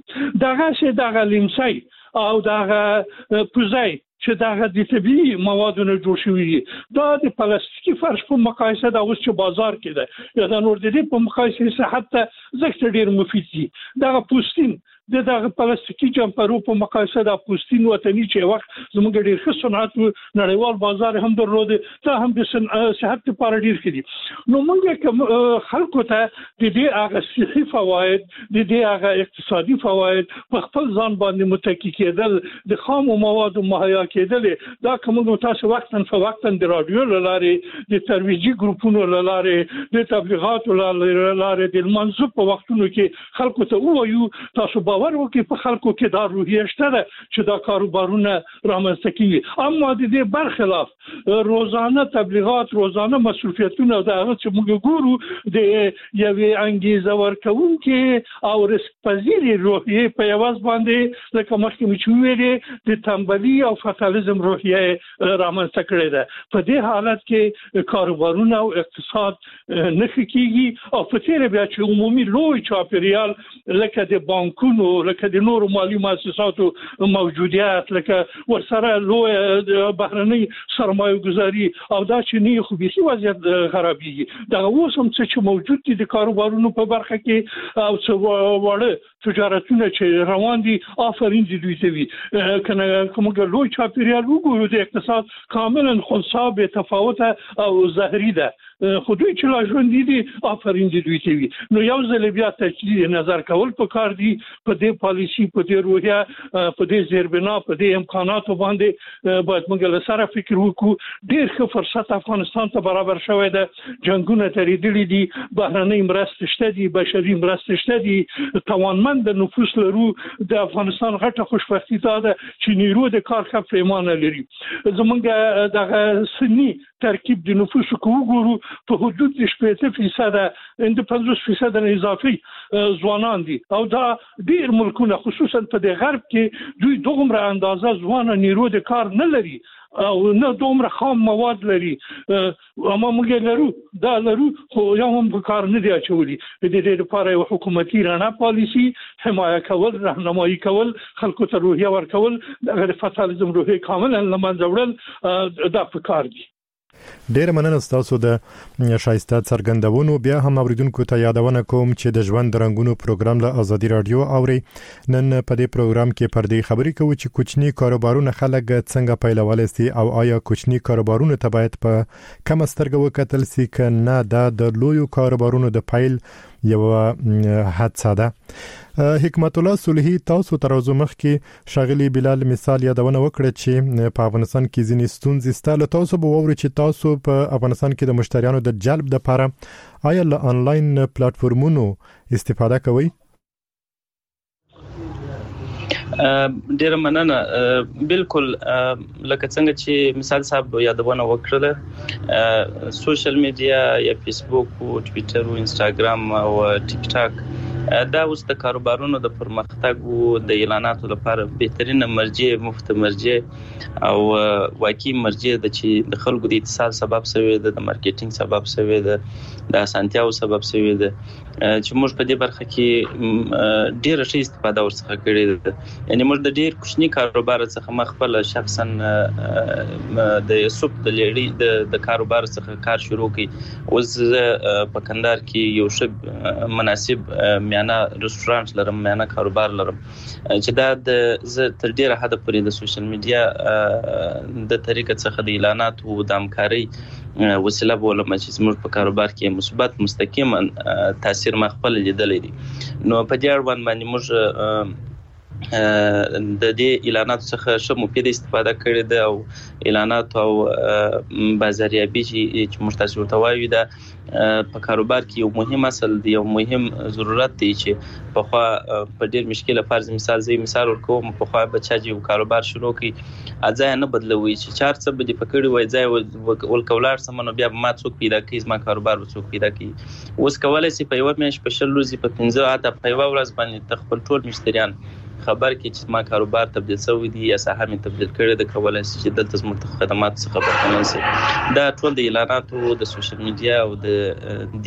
S5: دغه لیمسای او دغه پوزای چې دغه د طبي موادونو جوړ شوی دي دا د پلاستیکي فرش په مقایسه د اوس چې بازار کې ده یا د نور د دې په مقایسه صحت ته زښت ډیر مفید دي دغه پوستین دغه پلاستیکي جمپرو په مقایسه د پوستین وطني چې وخت زموږ ډیر ښه صنعت نړیوال بازار هم درلود ته هم د صحت لپاره ډیر ښه دي نو موږ خلکو ته د دې هغه صحي فواید د دې هغه اقتصادي فواید په خپل ځان باندې متکی کېدل د خامو موادو مهیا کېدل دا کوم تاسو وختن د رادیو لاره د ترویجي ګروپونو لاره د تبلیغاتو لاره د منځو په وختونو کې خلکو ته وایو تاسو باور وکړئ په خلکو کې دا روحیه شته چې دا کاروبارونه رامنځته کیږي اما د دې برخلاف روزانه تبلیغات روزانه مسؤلیتونه دا چې موږ ګورو د یوې انګیزه ورکوونکې او رسک پذیری روحیه په یواز باندې لکه مخکې مې ویلې د تنبلی او فاتالیزم روحیه رامنځته کړې ده په دې حالت کې کاروبارونه او اقتصاد نه کیږي او په تیر بیا چې عمومي لوی چاپیریال لکه د بانکونو لکه د نورو مالي مؤسساتو موجودیت لکه ورسره لوی بهرنۍ سرمایه گذاري او دا چې نه خو به وضعیت خرابېږي دا اوس هم چې موجود دي د کاروبارونو په برخه کې او څو وړه تجارتونه چې روان دي آفرین دي دوی ته وي کنه کومه لوی چاپیریال وګورو د اقتصاد کاملا خنثی به تفاوت او ظاهري ده خو دوی چې لا ژوند دي آفرین دي دوی ته وي نو یو ځل بیا تجدید نظر کول په کار دي په دې پالیسی په دې روحیه په دې زیربنا په دې امکاناتو باندې باید موږ له سره فکر وکړو ډېر ښه فرصت افغانستان ته برابر شوی ده جنگونه تریدلي دي بهرنۍ مرستې شته دي بشري مرستې شته دي توانمند نفوس لرو د افغانستان غټه خوشبختي ده چې نیرو د کار ښه پیمانه لري زمونږ دغه سني ترکیب د نفوس کو وګورو په حدود 80% د 50% اضافي ځوانان دي او دا ډیر ملکونه خصوصا په د غرب کې دوی دومره اندازه ځوان نیرو د کار نه لري او نه دومره خام مواد لري اما موږ لرو خو یو هم په کار نه دی اچولي د دې لپاره یو حکومتي رڼا پالیسی حمایه کول راهنمایي کول خلکو ته روحیه ورکول د فاتالیزم روحیه کاملا لمنځه وړل دا په کار دي
S2: ډیر مننه تاسو د شایسته څرګندونو بیا هم اوریدونکو ته یادونه کوم چې د ژوند رنگونو پروګرام له ازادي رادیو اوري نن په دې پروګرام کې پردې خبرې کوي چې کوچني کاروبارونه خلک څنګه پیلولای شي او آیا کوچني کاروبارونه ته باید په کم سترګه وکتل شي کنه د لویو کاروبارونو د پیل یو حادثه ده حکمت الله صلحي تاسو ترازو مخ کې شاغلي بلال مثال یادونه وکړه چې په افغانستان کې ځینې ستونزې ستاله تاسو به ووري چې تاسو په افغانستان کې د مشتریانو د جلب لپاره آیا له انلاین پلیټفارمونو استفاده کوئ
S3: ډیر مننه بالکل لکه څنګه چې مثال صاحب یادونه وکړه سوشل میډیا یا فیسبوک او ټوئیټر او انستګرام او ټیک ټاک دا اوس د کاروبارونو د پرمختګ او د اعلاناتو لپاره بهترینه مرجع مفت مرجع او واقعي مرجع د چې د خلکو د اتصال سبب شوی د مارکیټینګ سبب شوی د اسانتیاو سبب شوی د چې موږ په دې برخه کې ډېر ښه استفاده ورڅخه کړې ده. یعنی موږ د ډېر کوچني کاروبار څخه مخفل شخصا د سوپ د لړۍ د کاروبار څخه کار شروع کړي. اوس په کندهار کې یو ښه مناسب میانه رستورانت لرم، میانه کاروبار لرم چې دا د تر ډیره حد پورې د سوشل میډیا د طریقې څخه د اعلاناتو او د همکارۍ وسیله بولم چې زموږ په کاروبار کې مثبت مستقیما تاثیر مخفل لیدلې دي. نو په دې اړوند باندې موږ د دې اعلاناتو څخه ښه مفید استفاده کړې ده او اعلانات او بازاریابي چې موږ تاسو ورته وایو دا په کاروبار کې یو مهم اصل دی، یو مهم ضرورت دی چې په خوا په ډیر مشکله فرض مثال ورکوم په خوا بچا چې کاروبار شروع کړي اځای نه بدلوي چې چار څه به د پکړی وای ځای ولکولار سمنو بیا ما څوک پیدا کړي ما کاروبار څوک پیدا کړي. اوس کولای شي په یو میاشت په شل ورځې په 15 اته په یو ورځ باندې خپل ټول مشتریان خبر کې چې ما کاروبار تبدیل شوی دی یا ساحه می تبدیل کړی د کولای شي چې دلته زموږ خدمات څخه برخمن شي. دا ټول د اعلاناتو د سوشل میډیا او د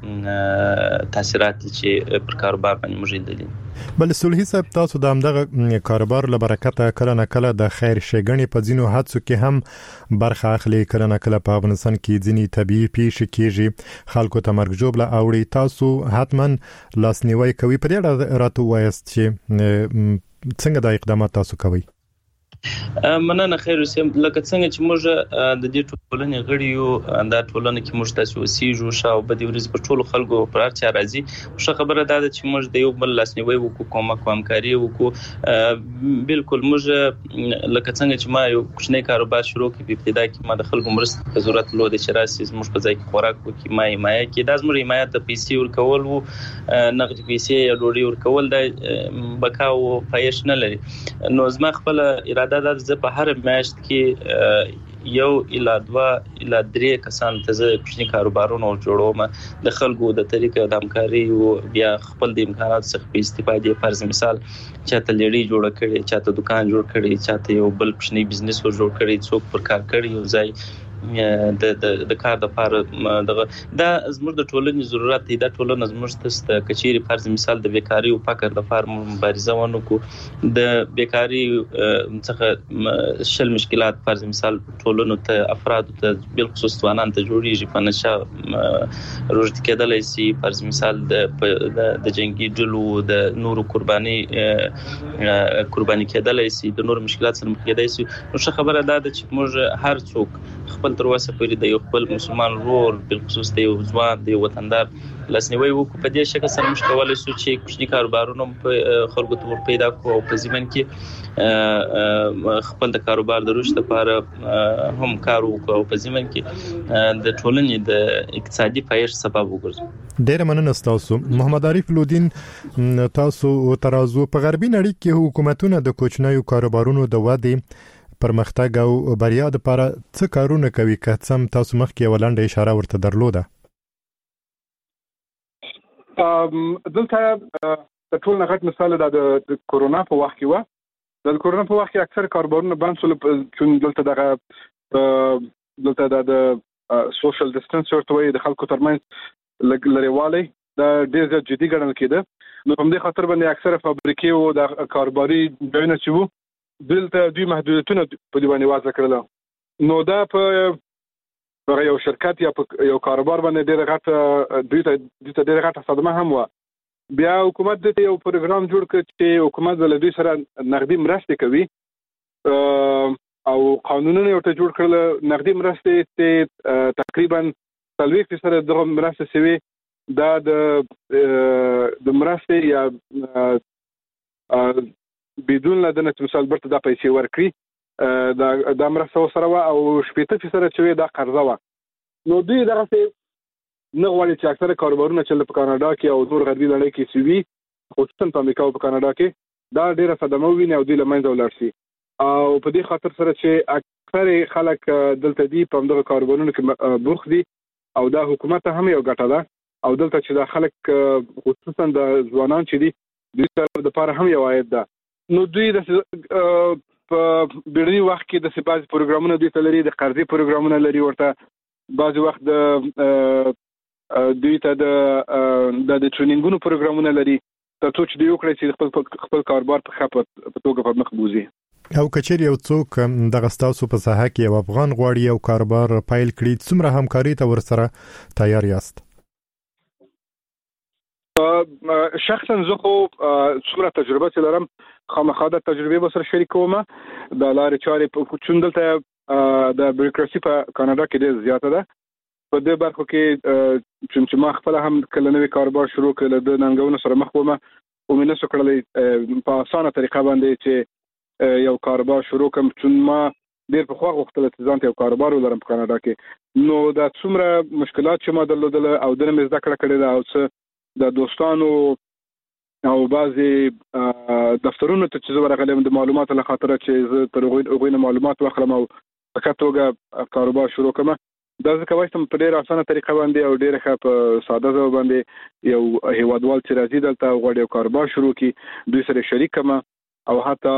S3: دې تاثیرات چې پر کاروبار باندې موجود دي.
S2: بل صلحي صاحب تاسو د همدغه کاروبار له برکته کله نه کله د خیر ښېګڼې په ځینو حادثو کې هم برخه اخلي، کله نه کله په افغانستان کې ځینې طبيعي پیښې کېږي خلکو ته مرګ ژوبله اوړي، تاسو حتما لاسنیوي کوي. په دې اړه راته وایاست چې څنګه د اقدامات تاسو کوي؟
S3: مننه خیر اوسم. لکه څنګه چې موږ د دې ټولنې غړي یو دا ټولنه کې موږ تاسو وسیجو شاو په دې ورځ په ټولو خلکو پر اړتیا راځي. ښه خبره ده چې موږ د یو بل لاسنیوي وکړو، کومک همکاري وکړو. بالکل موږ لکه څنګه چې ما یو کوچنی کاروبار شروع کړ په ابتدا کې ما د خلکو مرسته په ضرورت لود چې راسي موږ په ځای کې خوراک وکړي، ما حمایه کې د زموږ حمایت د پیسې ورکول وو، نقد پیسې یا ډوډۍ ورکول د بقاو پایښ نه لري. نو زما خپل دا زه په هر میاشت کې یو الا 2 الا 3 کسان ته کوچني کاروبارونه جوړوم د خلکو د طریقې د همکاري او بیا خپل د امکانات څخه په استفاده. فرض مثال چاته لړۍ جوړ کړي، چاته دکان جوړ کړي، چاته یو بل کوچني بزنس جوړ کړي، څوک پر کار کړي، یو ځای د کار د لپاره دا زموږ د ټولنې ضرورت دی. دا ټولنه زموږ ته کچيري فرض مثال د بیکاری او فقر لپاره مبارزه ونکړو، د بیکاری څخه شل مشکلات فرض مثال ټولنو ته افراد ته بالخصوص ځوانان ته جوړیږي په نشه روزت کېدلای شي. فرض مثال د جنگي ډلو د نورو قرباني کېدلای شي، د نورو مشکلات سره مخ کېدای شي. نو ښه خبره ده چې موږ هر څوک خپل تر اوسه پورې د یو خپل مسلمان ورور بالخصوص د یو ځوان د یو وطندار لاسنیوي وکړو. په دې شکل سره موږ کولای شو چې کوچني کاروبارونه په خلکو ته ور پیدا کړو او په ځمن کې خپل د کاروبار د رشد لپاره هم کار وکړو او په ځمن کې د ټولنې د اقتصادي پایښت سبب وګرځو.
S2: ډېر مننه تاسو. محمد عارف لودین، تاسو ترازو په غربي نړۍ کې حکومتونه د کوچنیو کاروبارونو د ودې پرمختګ او بریا لپاره څه کارونه کوي؟ که څم تاسو مخکې ولنډه اشاره ورته درلوده.
S6: دلته د ټول نه غټ مثال د کورونا په وخت کې و. د کورونا په وخت کې اکثر کاروبارونه بند شول چې دلته د سوشل ډیسټنس ورته وي، د خلکو ترمنځ لريوالی دا ډېر زیات جدي ګڼل کېده. نو په دې خاطر باندې اکثر فابریکې او د کاروباري ځایونه چې وو دلته دوی محدودیتونه په دې باندې وضع کړل. نو دا په یو شرکت یا په یو کاروبار باندې ډېر غټ دوی ته ډېر غټه صدمه هم و. بیا حکومت د یو پروګرام جوړ کړ چې حکومت له دوی سره نقدي مرستې کوي او قانونونه ورته جوړ کړل نقدي مرستې چې تقریبا 30% دغه مرستې سوي. دا د مرستې یا بدون لدنه مثال برته د پیسې ورکړي دا مرسته سره او 70% چې دا قرضه و. نو دوی دغه نه غواړي چې اکثره کاروبارونه چې په کاناډا کې او نور غربي نړۍ کې سوي، خصوصا په امریکا او په کاناډا کې دا ډیره صدمه ویني او دوی له منځه ولاړ شي. او په دې خاطر سره چې اکثره خلک دلته دي په دغه کاروبارونو کې بوخت دي او دا حکومت هم یو ګټه ده او دلته چې د خلک خصوصا د ځوانان چې دي د لپاره هم یو عاید ده. نو دوی د په بیرني وخت کې د سپاز پروګرامونه دوی ته لري، د قرضې پروګرامونه لري، ورته بعض وخت د دوی ته د ټریننګونو پروګرامونه لري ترڅو چې دوی وکړي چې خپل کاروبار په توګه په مخ بوزي.
S2: او کچېر یو څوک د غستاسو په ساحه کې یو افغان غواړي یو کاروبار پایل کړي، څومره همکاري ته ورسره تیار یاست؟
S6: شخصا زه خو څومره تجربه چې لرم خامخا د تجربې به سره شریکوم. د لارې چارې په چون دلته د بیروکراسي په کاناډا کې ډېر زیاته ده. په دې برخو کې چې ما خپل هم کله نوې کاروبار شروع کړل د ننګونو سره مخ وم او مې نسو کړلې په اسانه طریقه باندې چې یو کاروبار شروع کوم، چون ما ډېر په خوا غوښتل چې ځان ته یو کاروبار ولرم په کاناډا کې. نو دا څومره مشکلات چې ما درلودل او د نن زده کړه کړې ده او څه د دوستانو او بعضي دفترونو ته چې زه ورغلم د معلوماتو له خاطر چې زه تر هغوی نه معلومات واخلم او په ښه توګه کاروبار شروع کړم. دا ځکه کولی شم په ډېره اسانه طریقه باندې او ډېره ښه په ساده ژبه باندې یو هیوادوال چې راځي دلته غواړي یو کاروبار شروع کړي دوی سره شریک کړم او حتی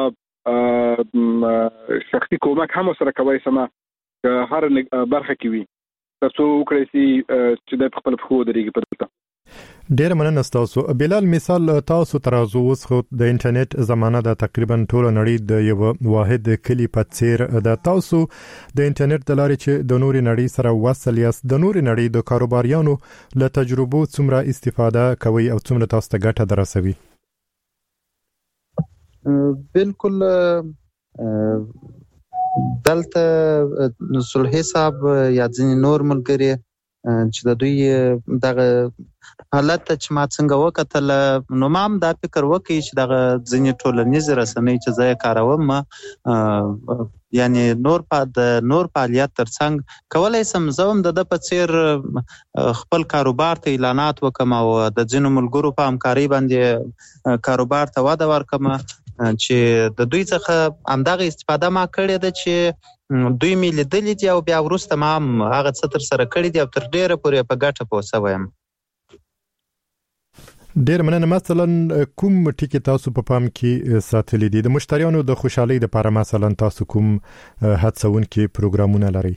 S6: شخصي کومک هم سره کولی شم که هر برخه کې وي ترڅو وکړی شي چې د خپل پښو ودرېږي په دلته.
S2: ډېر مننه تاسو. بلال، مثال تاسو ترازو اوس خو د انټرنیټ زمانہ د تقریبا ټول نړۍ د یو واحد کلی په څیر د تاسو د انټرنیټ د لارې چې د نوري نړۍ سره وصل یاست، د نوري نړۍ د کاروباریانو له تجربو څومره استفاده کوي او څومره تاسو ته ګټه درسوي؟
S4: بالکل. دلته صلحي صاحب یا ځینې نور ملګري چې د دوی دغه حالت چې ما څنګه وکتل نو ما هم دا فکر وکړ چې دغه ځینې ټولنیزې رسنۍ چې زه یې کاروم یعنی نور فعالیت ترڅنګ کولی شم زه هم د په څیر خپل کاروبار ته اعلانات وکم او د ځینو ملګرو په همکارۍ باندې کاروبار ته وده ورکم چې د دوی څخه همدغه استفاده ما کړې ده چې دوی مې لیدلي دي او بیا وروسته ما هم هغه څه تر سره کړي دي او تر ډېره پورې په ګټه پوه شوی یم.
S2: ډېر مننه. مثلا کوم ټکي تاسو په پام کې ساتلي دي د مشتریانو د خوشحالۍ لپاره؟ مثلا تاسو کوم هڅونکي پروګرامونه لرئ؟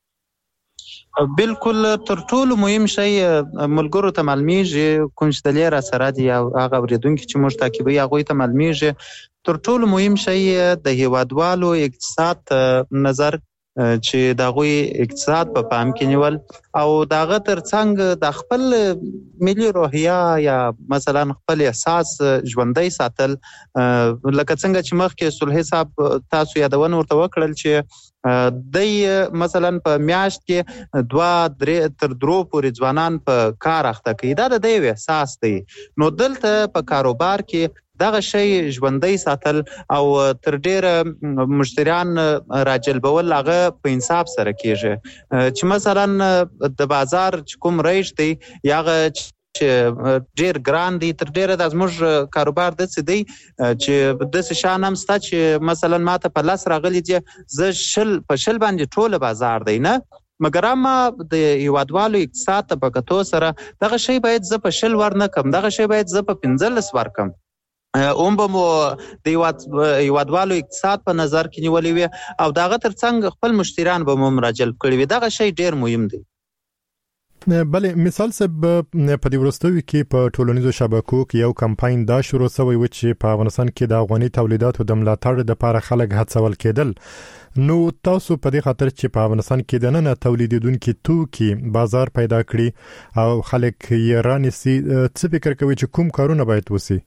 S4: بالکل. تر ټولو مهم شی ملګرو ته معلومیږي، کوم چې د لرې سره دي او هغه اورېدونکي چې موږ تعقیبوي هغوی ته معلومیږي. تر ټولو مهم شی د هیوادوالو اقتصاد نظر چې د هغوی اقتصاد په پام کې نیول او د هغه ترڅنګ د خپل ملي روحیه یا مثلا خپل احساس ژوندی ساتل. لکه څنګه چې مخکې صلحي صاحب تاسو یادونه ورته وکړل چې دی مثلا په میاشت کې 2 تر 3 پورې ځوانان په کار اخته کوي، دا د یو احساس دی. نو دلته په کاروبار کې دغه شی ژوندی ساتل او تر ډیره مشتریان راجلبول هغه په انصاف سره کیږي چې مثلا د بازار کوم ریټ دی هغه چې ډیر ګران دی تر ډیره د زموږ کاروبار د څه دی چې د څه شان هم ستا چې مثلا ماته په لاس راغلی دی زه په شل باندې ټوله بازار دی نه، مګر اما د هیوادوالو اقتصاد ته په کتو سره دغه شی باید زه په 10 ور نه کم، دغه شی باید زه په 15 ور کم. به مو د هیوادوالو اقتصاد په نظر کې نیولې وي او دغه ترڅنګ خپل مشتریان به مو راجلب کړي وي. دغه شی ډیر مهم دی.
S2: بله، مثال سب په دې ورستوي کې په ټولنیزو شبکو کې یو کمپاین دا شروع شوی و چې په افغانستان کې د افغاني تولیداتو د ملاتړ لپاره خلک هڅول کېدل. نو تاسو په دې خاطر چې په افغانستان کې د نن تولیدونکو توکي بازار پیدا کړي او خلک یې رانیسي، څه فکر کوي چې کوم کارونه باید وسی؟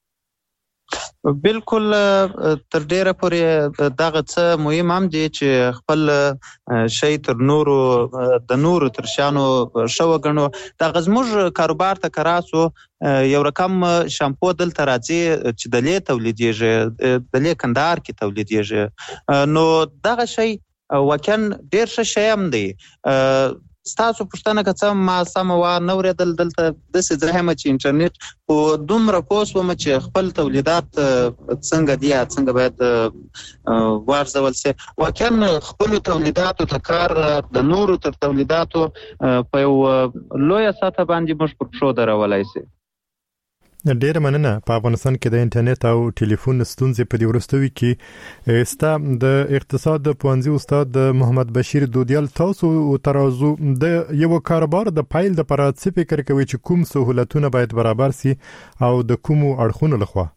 S4: بالکل. تر ډیره پورې دغه څه مهم هم دي چې خپل شی تر نورو د نورو تر شانو شو غنو. دغه زموږ کاروبار ته کراسو یو رقم شامپو دلته راځي چې د لې تولیدېږي، د لې کندهار کې تولیدېږي. نو دغه شی واقعا ډیر ښه شی هم دی. ستاسو پوښتنه که څه ما سمه وار نه اورېدل دلته داسې ځای هم چې انټرنیټ خو دومره پوه شوم چې خپل تولیدات څنګه دي څنګه باید وارزول شي. واقعا خپل تولیداتو ته کار د نورو تر تولیداتو په یو لویه سطح باندې موږ پر پښو درولای شي.
S2: ډیره مننه. په افغانستان کې د انټرنیټ او ټلیفون ستونزې په دې وروستیو کې ستا د اقتصاد د پوهنځي استاد محمد بشیر دودیال تاسو ترازو د یو کاروبار د پایل د لپاره څه فکر کوي چې کوم سہولتونه باید برابر سي او د کومو اړخونو لخوا؟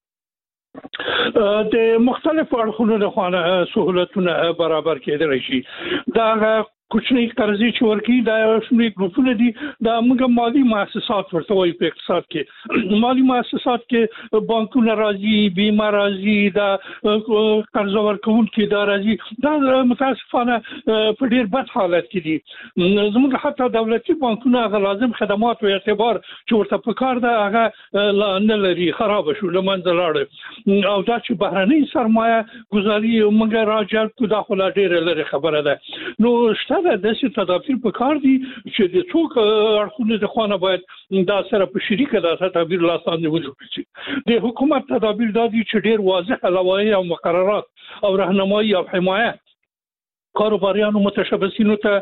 S5: د مختلفو اړخونو لخوا سہولتونه برابر کېدای شي. دا کوچنی قرضې چې ورکړي دا شمېر ګروپونه دي دا موږ مالي مؤسسات ورته وایي په اقتصاد کې. مالي مؤسسات کې بانکونه راځي، بیمه راځي، دا قرض ورکوونکي دا راځي. دا متاسفانه په ډېر بد حالت کې دي. زموږ حتی دولتي بانکونه هغه لازم خدمات او اعتبار چې ورته پکار ده هغه نه لري، خراب شو، له منځه لاړ. او دا چې بهرنۍ سرمایه گذاري موږ راجلب کړو دا خو لا ډېره لرې خبره ده. نو دا داسې تدابیر په کار دي چې د څوک اړخونه د خوانه باید دا سره په شریکه دا تدابیر لاسانه وجوړ شي. د حکومت تدابیر دا دي چې ډېر واضح لوایح او مقررات او راهنمایي او حمایت کاروباریانو متشبثینو ته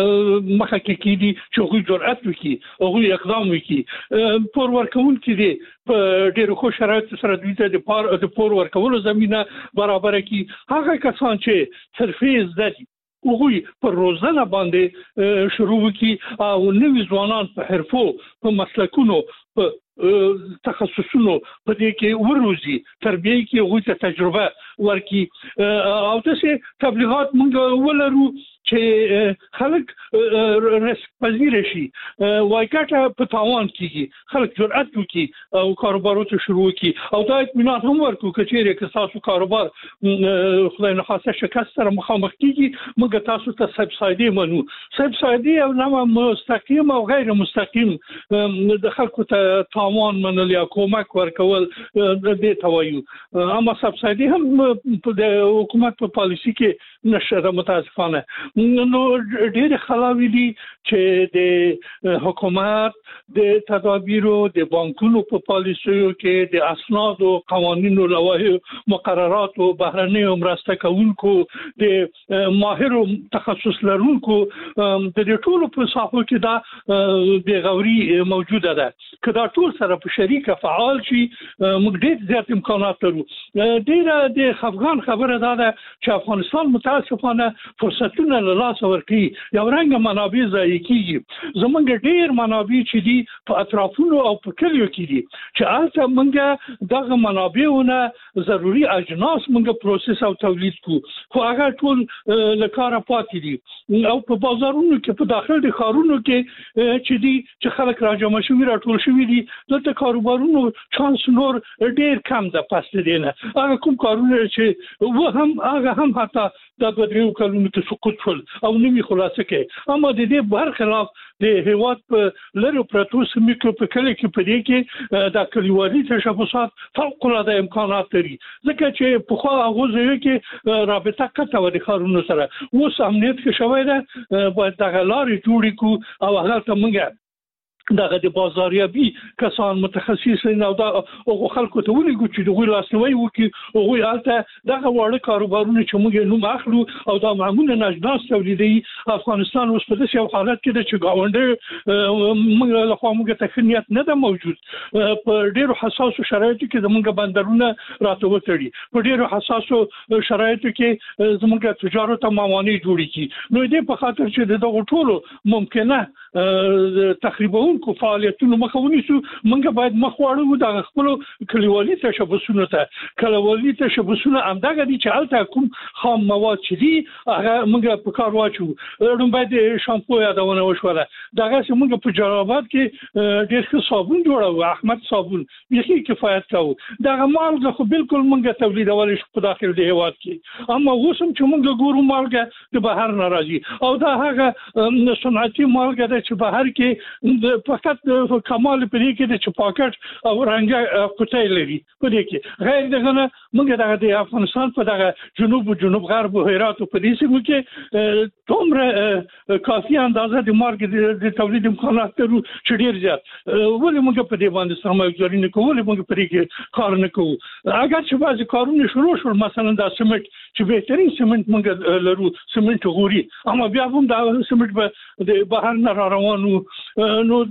S5: مخه کې کیدي چې هغوی جرأت وکړي، هغوی اقدام وکړي. پور ورکوونکي دي په ډېرو ښو شرایطو سره دوی ته د پور ورکولو زمینه برابره کړي. هغه کسان چې حرفې زده دي هغوی پر روزنه باندې شروع وکړي او نوي ځوانان په حرفو، په مسلکونو، په تخصصونو په دې کې وروزي، تربیه کې هغوی ته تجربه ورکړي. او داسې تبلیغات موږ ولرو چې خلک رسک پذیر شي، وای ګټه په تاوان کېږي، خلک جرأت وکړي او کاروبارو ته شروع وکړي. او دا اطمینان هم ورکړو که چیرې که تاسو کاروبار خدای نخواسته شکست سره مخامخ کېږي موږ تاسو ته سبسایډي منو. سبسایډي او نه مستقیم او غیر مستقیم د خلکو ته تاوان منل یا کومک ورکول دې ته وایو. اما سبسایډي هم د حکومت په پالیسي کې نشته متاسفانه. نو ډېر خلاوی دي چې د حکومت د تدابیرو د بانکونو په پالیسیو کې د اسناد او قوانینو لوایح مقررات او بهرنۍ مرسته کوونکو د ماهر تخصص لرونکو د دې ټولو په ساحو کې دا بېغوري موجوده ده. که دا ټول سره په شریکه فعال شي موږ ډېر زیات امکانات لرو. ډېره د خفګان خبره دا ده چې افغانستان متاسفانه فرصتونه له لاسه ورکړي، یو رنګه منابع ضایع کېږي. زمونږ ډېر منابع چې دي په اطرافونو او په کلیو کې دي چې هلته موږ دغه منابعونه ضروري اجناس موږ پروسس او تولید کړو خو هغه ټول له کاره پاتې دي. او په بازارونو کې په داخل د ښارونو کې چې دي چې خلک راجمع شوي راټول شوي دي دلته کاروبارونو چانس نور ډېر کم ده پس د دې نه. هغه کوم کارونه چې هغه هم حتی دا دوه درېو کلونو کې سقوط شول او نوي خلاصه کې. اما د دې برخلاف د هیواد په لرو پرتو سیمو کې په کلی کې په دې کې د کلیوالي تشبثات فوق العاده امکانات لري ځکه چې په خو هغه ځای کې رابطه قطع و د ښارونو سره اوس امنیت کې شوی ده. باید دغه لارې جوړې کړو او هغه ته موږ دغه د بازاریابي کسان متخصصین او د خلکو ته ولګو چې دغه لاسنوي وکړي هغوی هلته دغه واړه کاروبارونه چې موږ نوم اخلو او دا معمولا اجناس تولیدي. افغانستان اوس په داسې یو حالت کې ده چې ګاونډي موږ له خوا موږ ته ښه نیت نه ده موجود. په ډېرو حساسو شرایطو کې زموږ بندرونه راته وتړي، په ډېرو حساسو شرایطو کې زموږ تجارت ته موانع جوړې کړي. نو دې په خاطر چې دغه ټولو ممکنه تخریبون کو فعالیتونو مخه ونیسو موږ باید مخ واړو د خپل کلیوالي تشبثونو ته. کلیوالي تشبثونه همدغه دي چې هلته کوم خام مواد چې دي هغه موږ په کار واچو. باید شامپو یادونه وشوله دغه چې موږ په جلال کې ډېر ښه صابون جوړو، احمد صابون یې کفایت کوو. دغه مالګه خو بالکل موږ تولیدول شو په داخل د هیواد کې. اما اوس هم چې موږ ګورو مالګه د بهر نه راځي او دا هغه صنعتي مالګه ده ده چې بهر کې فقط کمال پرې کې د چپاکټ او رنګه کوټای لري پرې کې غیر دغه موږ د افغانستان په دغه جنوب غرب هرات په دې سیمه کې دومره کافي اندازه د مارګ د تولید امکانات لرو چې ډیر زیات ولې موږ په دې باندې سرمایه‌ګذاري نه کوو ولې موږ پرې کې کار نه کوو اگر چې بعضی کارونه شروع شول مثلا د سیمنټ چې بهترین سیمنټ موږ لرو سیمنټ غوري اما بیا هم دا سیمنټ به د بهر نه روانو نو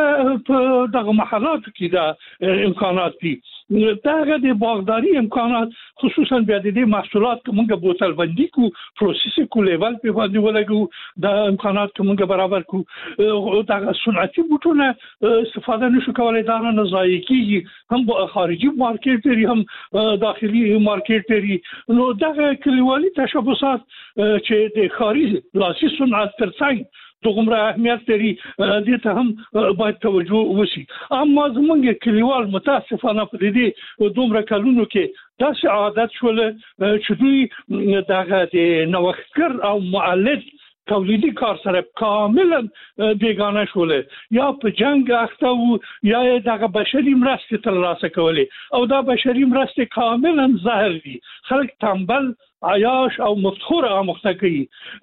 S5: دغه محلات کې دا امکانات دي دغه د باغداري امکانات خصوصا بیا د دې محصولات کومه بوتل بندي کو پروسس کو لیول په باندې ولګو د امکانات کومه برابر کو دغه صنعتي بوټونه استفاده نشو کولای دا نه ضایع کیږي هم خارجي مارکیټ لري هم داخلي مارکیټ لري نو دغه کلیوالي تشبثات چې د خارجي لاسي صنعت ترڅنګ دومره اهمیت لري دې ته هم باید توجه وشي اما زمونږ کلیوال متاسفانه په دې دومره کلونو کې داسې عادت شول چې دوی دغه د نوښتګر او مؤلد تولیدي کار سره کاملا بیگانه شول یا په جنگ اخته وو یا دغه بشري مرستې ترلاسه کولې او دا بشري مرستې کاملا زهر دي خلک تنبل عیاش او مفتخور آموخته کوي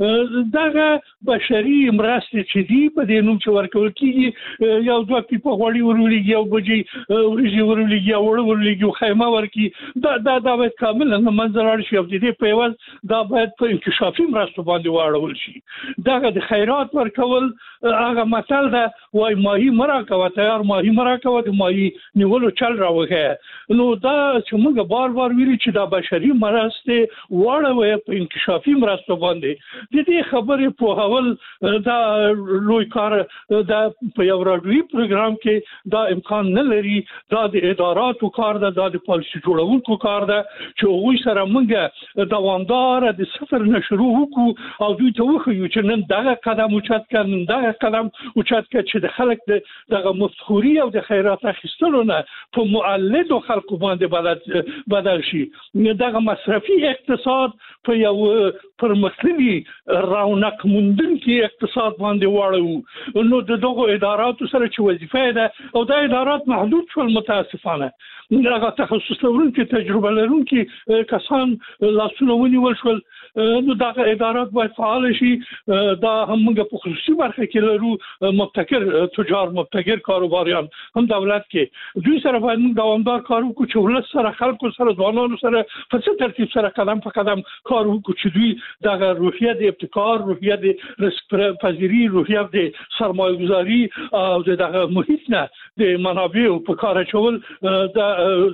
S5: دغه بشري مرستې چې دی په دې نوم چې ورکول کیږي یو دوه پیپه غوړي ورولېږي او بجې ورېږي ورولېږي او وړه ورولېږي خیمه ورکي دا باید کاملا منځ لاړ شي او دې په عوض دا باید په انکشافي مرستو باندې واړول شي دغه د خیرات ورکول هغه مثال ده وای ماهی مراکوه تیار ماهی مراکوه د ماهی نیولو چل راوغه نو دا چې موږ بار ویلي چې دا بشري مرستې واړه په انکشافي مرستو باندې د دې خبرې په حواله دا لوی کار دا په یو راډیوي پروګرام کې دا امکان نه لري دا د اداراتو کار ده دا د پالیسي جوړونکو کار ده چې هغوی سره موږ دوامدار د صفر نه شروع وکړو او دوی ته وښیو چې نن دغه قدم اوچت کړه نن دغه قدم اوچت کړه چې د خلک دغه مفتخوري او د خیرات اخیستلو نه په مؤلدو خلکو باندې بدل شي دغه مصرفي اقتصاد په یو پرمختللي رونق موندونکي اقتصاد باندې واړو نو دغه اداراتو سره چې وظیفه ده او دا ادارات محدود شول متاسفانه دغه تخصص لرونکي تجربه لرونکي کسان لاسونه ونیول شول نو دغه ادارات باید فعال شي دا هم موږ په خصوصي برخه کې لرو مبتکر تجار مبتکر کاروباریان هم دولت کې دوی سره باید موږ دوامدار کار وکړو چې ولس سره خلکو سره ځوانانو سره په څه ترتیب سره قدم په قدم کار وکړو چې دوی دغه روحیه د ابتکار روحیه د رزق پذیری روحیه د سرمایه‌گذاری او دغه محیط نه د منابع په کار اچول د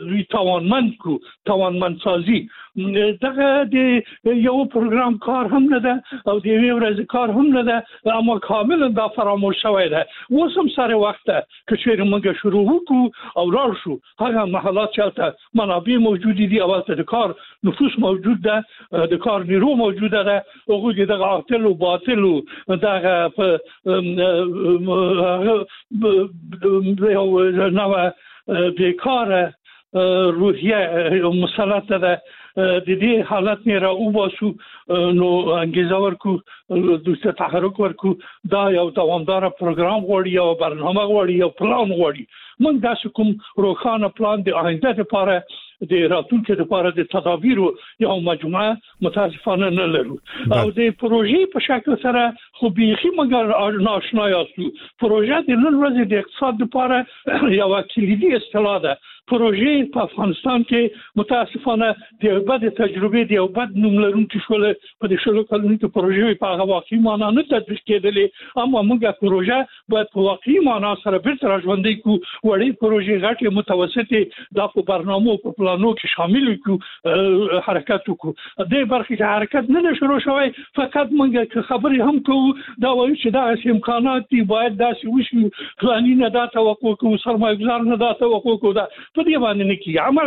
S5: توانمند سازي دغه د یو پروګرام کار هم نه ده او د یوې ورځې کار هم نه ده اما کاملا دا فراموش شوی ده اوس هم سره وخت ده که چیرې موږ شروع وکړو او لاړ شو هغه محلات چې منابع موجود دي او د کار نفوس موجود ده د کار نیرو موجوده ده هغوی دغه عاطل او باطل دغه نوع بیکاره روحیه مسلطه ده د دې حالت نه را وباسو نو انګیزه ورکو د تحرک ورکو دا یو دوامدار پروګرام غوړي او برنامه غوړي او پلان غوړي موږ داسې کوم روښانه پلان د آینده لپاره د راتلونکي لپاره د تدابیر یو مجموعه متاسفانه نه لرو او د پروژې په شکل سره خو بيخي موږ ناشنا یاستو پروژه د نن ورځې د اقتصاد لپاره یو کلیدي اصطلاح ده پروژې په افغانستان کې متاسفانه د بد تجربه دی او بد نوم لرونکي شول په دې شلو کلونو کې پروژې په هغه واقعي معنا نه تطبیق کېدلې اما موږ پروژه باید په واقعي معنا سره بیرته راژوندۍ کو وړي پروژې غټه متوسطه د په برنامو په پلانو کې شامل کو حرکت کو د برخې د حرکت نه شروع شوی فقط موږ خبرې هم کوو دا وایي چې دا امکانات دي باید داسې وشي پلاني نه دا توقع کو سرمایه‌ګزار نه دا توقع کو دا په دې باندې نه کی عملاً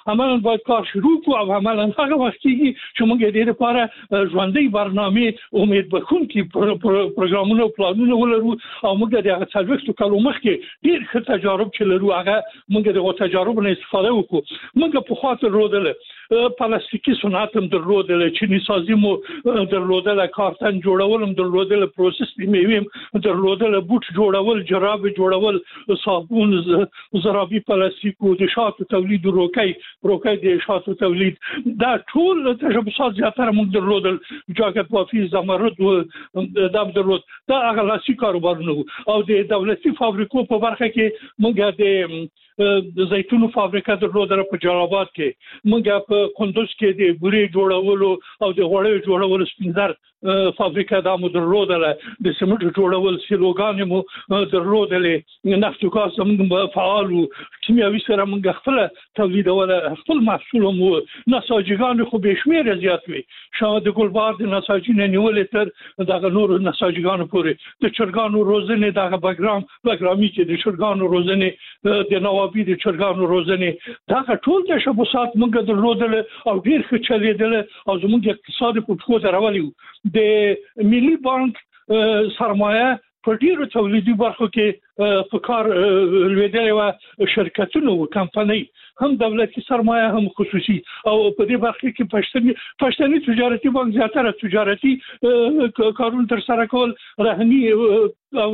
S5: عملاً باید کار شروع کو او عملاً هغه وخت کې چې موږ د دې لپاره ژوندۍ برنامه امید بخونکي پروګرامونه او پلانونه ولرو او موږ د هغه څلويختو کالو مخکې ډېر ښه تجارب چې لرو هغه موږ د تجارب نه استفاده وکړو. موږ په خاطر رودل پلاستیکي صنعت هم درلودل، چینی سازی مو درلودل، کارتن جوړول هم درلودل، پروسس میوه درلودل، بوټ جوړول، جراب جوړول، صابون، زرابي پلاستیکو، د شاتو تولید، روکای د شاتو تولید، دا ټول تجربات زیاتره موږ درلودل. جاکټ بافي، زمرد دا درلود. دا هغه لاسي کاروبارونه او د دولتي فابریکو په برخه کې موږ د زیتونو فابریکه درلودل په جلال آباد کې، موږ په کندوز کې د بوري جوړولو او د غوړیو جوړولو سپینزر فابریکه د مو درلودل، د سیمنټ جوړول سیلوګان مو درلودل، نفت او ګاز موږ فعال او کیمیاوي سره موږ خپل تولیدول، خپل محصول مو نساجګان خو به شمیر زیات وي، شاید ګلبار د نساجین نیولې تر دغه نور نساجګان پورې، د چرګانو روزنه دغه بګرامي چې د چرګانو روزنه د نوابي د چرګانو روزنه دغه ټول تشبثات موږ درلودل او ډیر ښه چلیدل او زموږ اقتصاد په ټکو درولې. د ملي بانک سرمایه په ډیرو تولیدي برخو کې په کار لویدلې و، شرکتونو او کمپنۍ هم دولتي سرمایه هم خصوصي او په دې برخه کې پښتني تجارتي بانک زیاتره تجارتي کارونه تر سره کول، رهنی او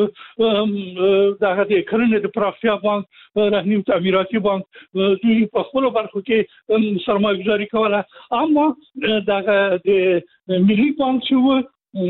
S5: دغه د کرنې د پراختیا بانک، رهنی او تعمیراتي بانک دوی په خپل برخو کې سرمایه گذاري کوله. اما دغه د ملي بانک چې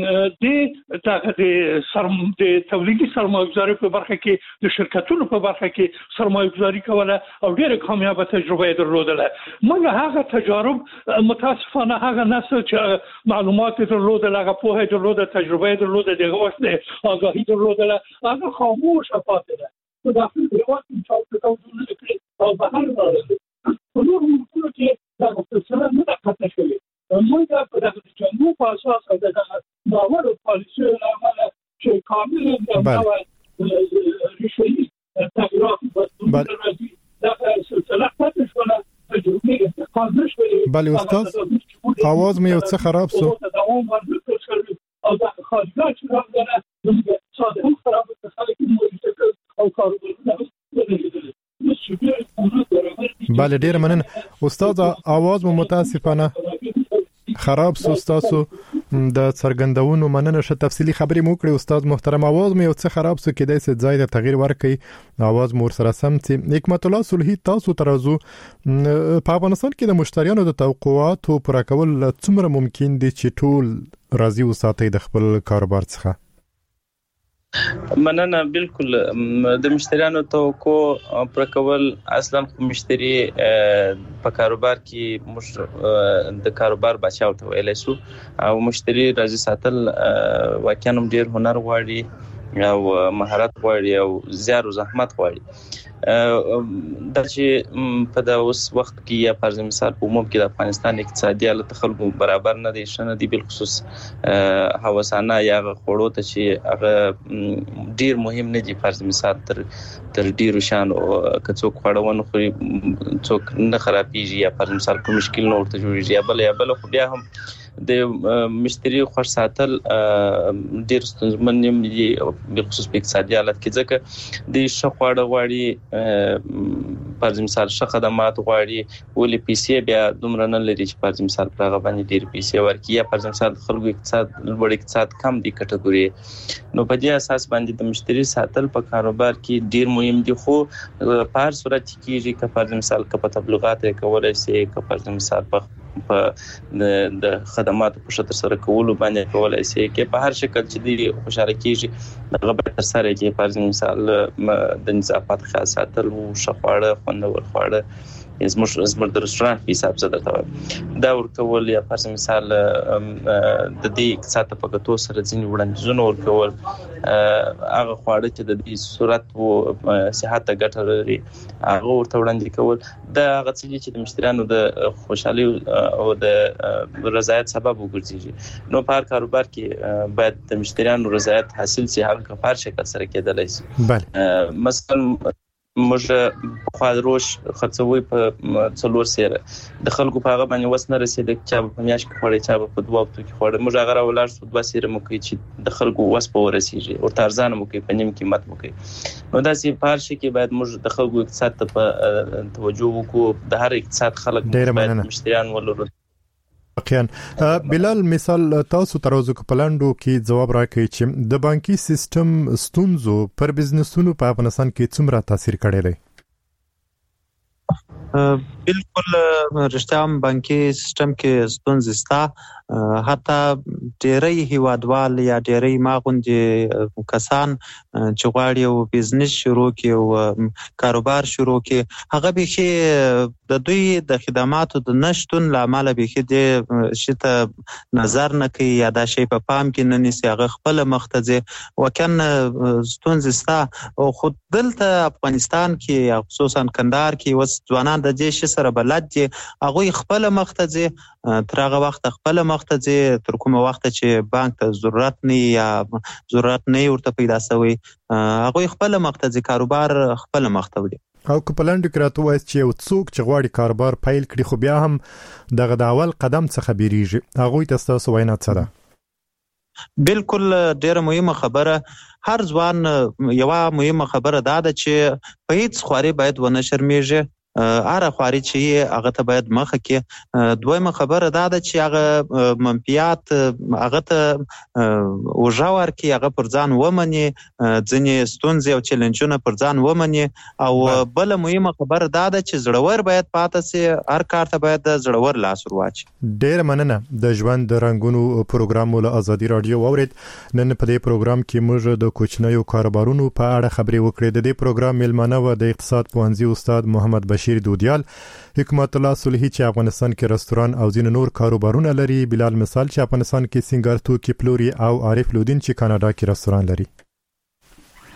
S5: د تولیدي سرمایه‌گذاري په برخه کې د شرکتونو په برخه کې سرمایه‌گذاري کوله او ډېر کامیابه تجربه درلودله. موږ هغه تجارب متاسفانه هغه نسل چې معلومات درلودل، هغه پوهه درلودل، تجربه درلودل، دغه وخت آگاهی درلودل، هغه خاموش پاتې ده. په داخل هیواد کې چې تاسو کړی او بهر راغلی په نور ملکونو کې دا څه نه پاتې شوی. موږ په دغه جنوب په اساس د باور او پالیسي لپاره چې کامل د رشوي تغیرات بدلون دا سلسله پاتې شوه.
S2: بله استاد، आवाज مې یو څه خراب سو.
S5: او دا خارجات چې راغله ساده هم خراب تصالح او کاروبارونه
S2: بله ډیر مننه استاد. आवाज مو متاسفانه خراب سو. تاسو د څرګندونو مننه. ش تفصیلی خبرې مو کړې استاد محترم. आवाज مې یو څه خراب سو، کېدای شي ځای ته تغییر ورکړي. आवाज مور سره سم چې حکمت الله صلحي تاسو ترازو په افغانستان کې د مشتریانو د توقعاتو پوره کول څومره ممکن دي چې ټول راضي وساتي د خپل کاروبار څخه؟
S3: مننه. بالکل د مشتریانو توقع پر کول اصلا مشتری په کاروبار کې د کاروبار بچاو ته ویل شو او مشتری راضي ساتل واقعا ډیر هنر غواړي او مهارت غواړي او زیار او زحمت غواړي. دا چې په دا اوس وخت کې یا فرض مثال په عموم کې د افغانستان اقتصادي حالت خلکو برابر نه دي، شنه دي، بل خصوص هوسانه یا غوړو ته چې هغه ډیر مهم نه دي. فرض مثال تر ډیرو شانو کڅوک خړونه خوري، څوک نه خرابېږي یا فرض مثال کوم مشکل نه ورته جوړیږي. بل خو بیا هم د مشتری خوښ ساتل ډیر ستونزمن دي په خصوص په اقتصادي حالت کې، ځکه د شخواړه غواړي، فرض مثال ش خدمات غواړي، ولې پیسې بیا دومره نه لري چې فرض مثال په هغه باندې ډیر پیسې ورکړي، یا فرض مثال خلکو اقتصاد لوړ اقتصاد کم دي کټګوري. نو په دې اساس باندې د مشتری ساتل په کاروبار کې ډیر مهم دي. خو په هر صورت کې چې فرض مثال په تبلیغات کولای شي، فرض مثال په د خدماتو په شتر سره کولو باندې کولای شي کې په هر شکل چې دی خوشاله کیږي هغه به تر سره کې فرض مثال د نظافت خاصات او شخواړه خوندور خواړه زموږ د رستورانت په حساب زده تا دا ورکول یا فرض مثال د دې اقتصاد په کتو سره ځینې وړاندیزونه ورکول هغه خواړه چې د دې صورت او صحت ته ګټه لري هغه ورته وړاندې کول دا هغه چې د مشتریانو د خوشحالي او د رضایت سبب وګرځي. نو په هر کاروبار کې باید د مشتریانو رضایت حاصل شي، هغه په هر شکل سره کېدلی شي.
S2: بله
S3: مثلا موږ خواروش خرڅوي په څلور سیره د خلکو په هغه باندې وس نه رسیدل چې په میاش کې خوړې چا په دوه وختو کې خوړې موږ هغه راولار سو دوه سیره مو کوي چې د خلکو وس په ورسیږي او ترزان مو کوي په نیم قیمت مو کوي نو دا سي پارشي کې باید موږ د خلکو اقتصاد ته په توجه وکړو د هر اقتصاد خلک باید مشتریان ولرو
S2: بلال مثال تاسو تروزو کپلاندو کې جواب راکړي چې د بانکي سیستم ستونزو پر بزنسونو په افغانستان کې څومره تاثیر کړی دی
S4: بالکل رښتیا هم بانکي سیستم کې ستونزې شته حتی ډېری هیوادوال یا ډېری ماغوندي کسان چې غواړي یو بزنس شروع کړي او کاروبار شروع کړي هغه به د دوی د خدماتو د نشټون لامل به د شته نظر نه کوي یا دا شی په پام کې نه نیسي هغه خپل مختزه وکنه ستونزې شته او خود دلته افغانستان کې خصوصا کندهار کې وس ځوانان د دې سره بلد دي هغه خپل مختزه تر هغه وخت خپل مختزه تر کومه وخت چې بانک ته ضرورت نه یا ضرورت نه ورته پیدا شوی هغه خپل مختزه کاروبار خپل مختوي
S2: او کپلاند کراتو وایي چې یو څوک چې غواړي کاروبار پیل کړي خو بیا هم دغه د اول قدم څخه بیریږي هغه تاسو وینا څه ده
S4: بالکل ډیره مهمه خبره هر ځوان یو مهمه خبره ده چې په هیڅ خوري باید ونه شرمېږي اره خواري چې هغه ته باید مخه کې دویمه خبره ده چې هغه منفیات هغه ته وژاور کې هغه پر ځان ومني ځنې ستونزې او چیلنجونه پر ځان ومني او بل مهمه خبره ده چې زړور باید پاتې سي هر کار ته باید زړور لاس ورواچي
S2: ډېر مننه د ژوند د رنگونو پروګرام ول ازادي رادیو اورید نن په دې پروګرام کې موږ د کوچنیو کاروبارونو په اړه خبرې وکړې د دې پروګرام ملمنه و د اقتصاد پوهنځي استاد محمد بشیر دودیال حکمت الله صلحي چې افغانستان کې رستوران او ځینې نور کاروبارونه لري بلال مثال چې افغانستان کې سنگارتو کې پلوري او عارف لودین چې کاناډا کې رستوران لري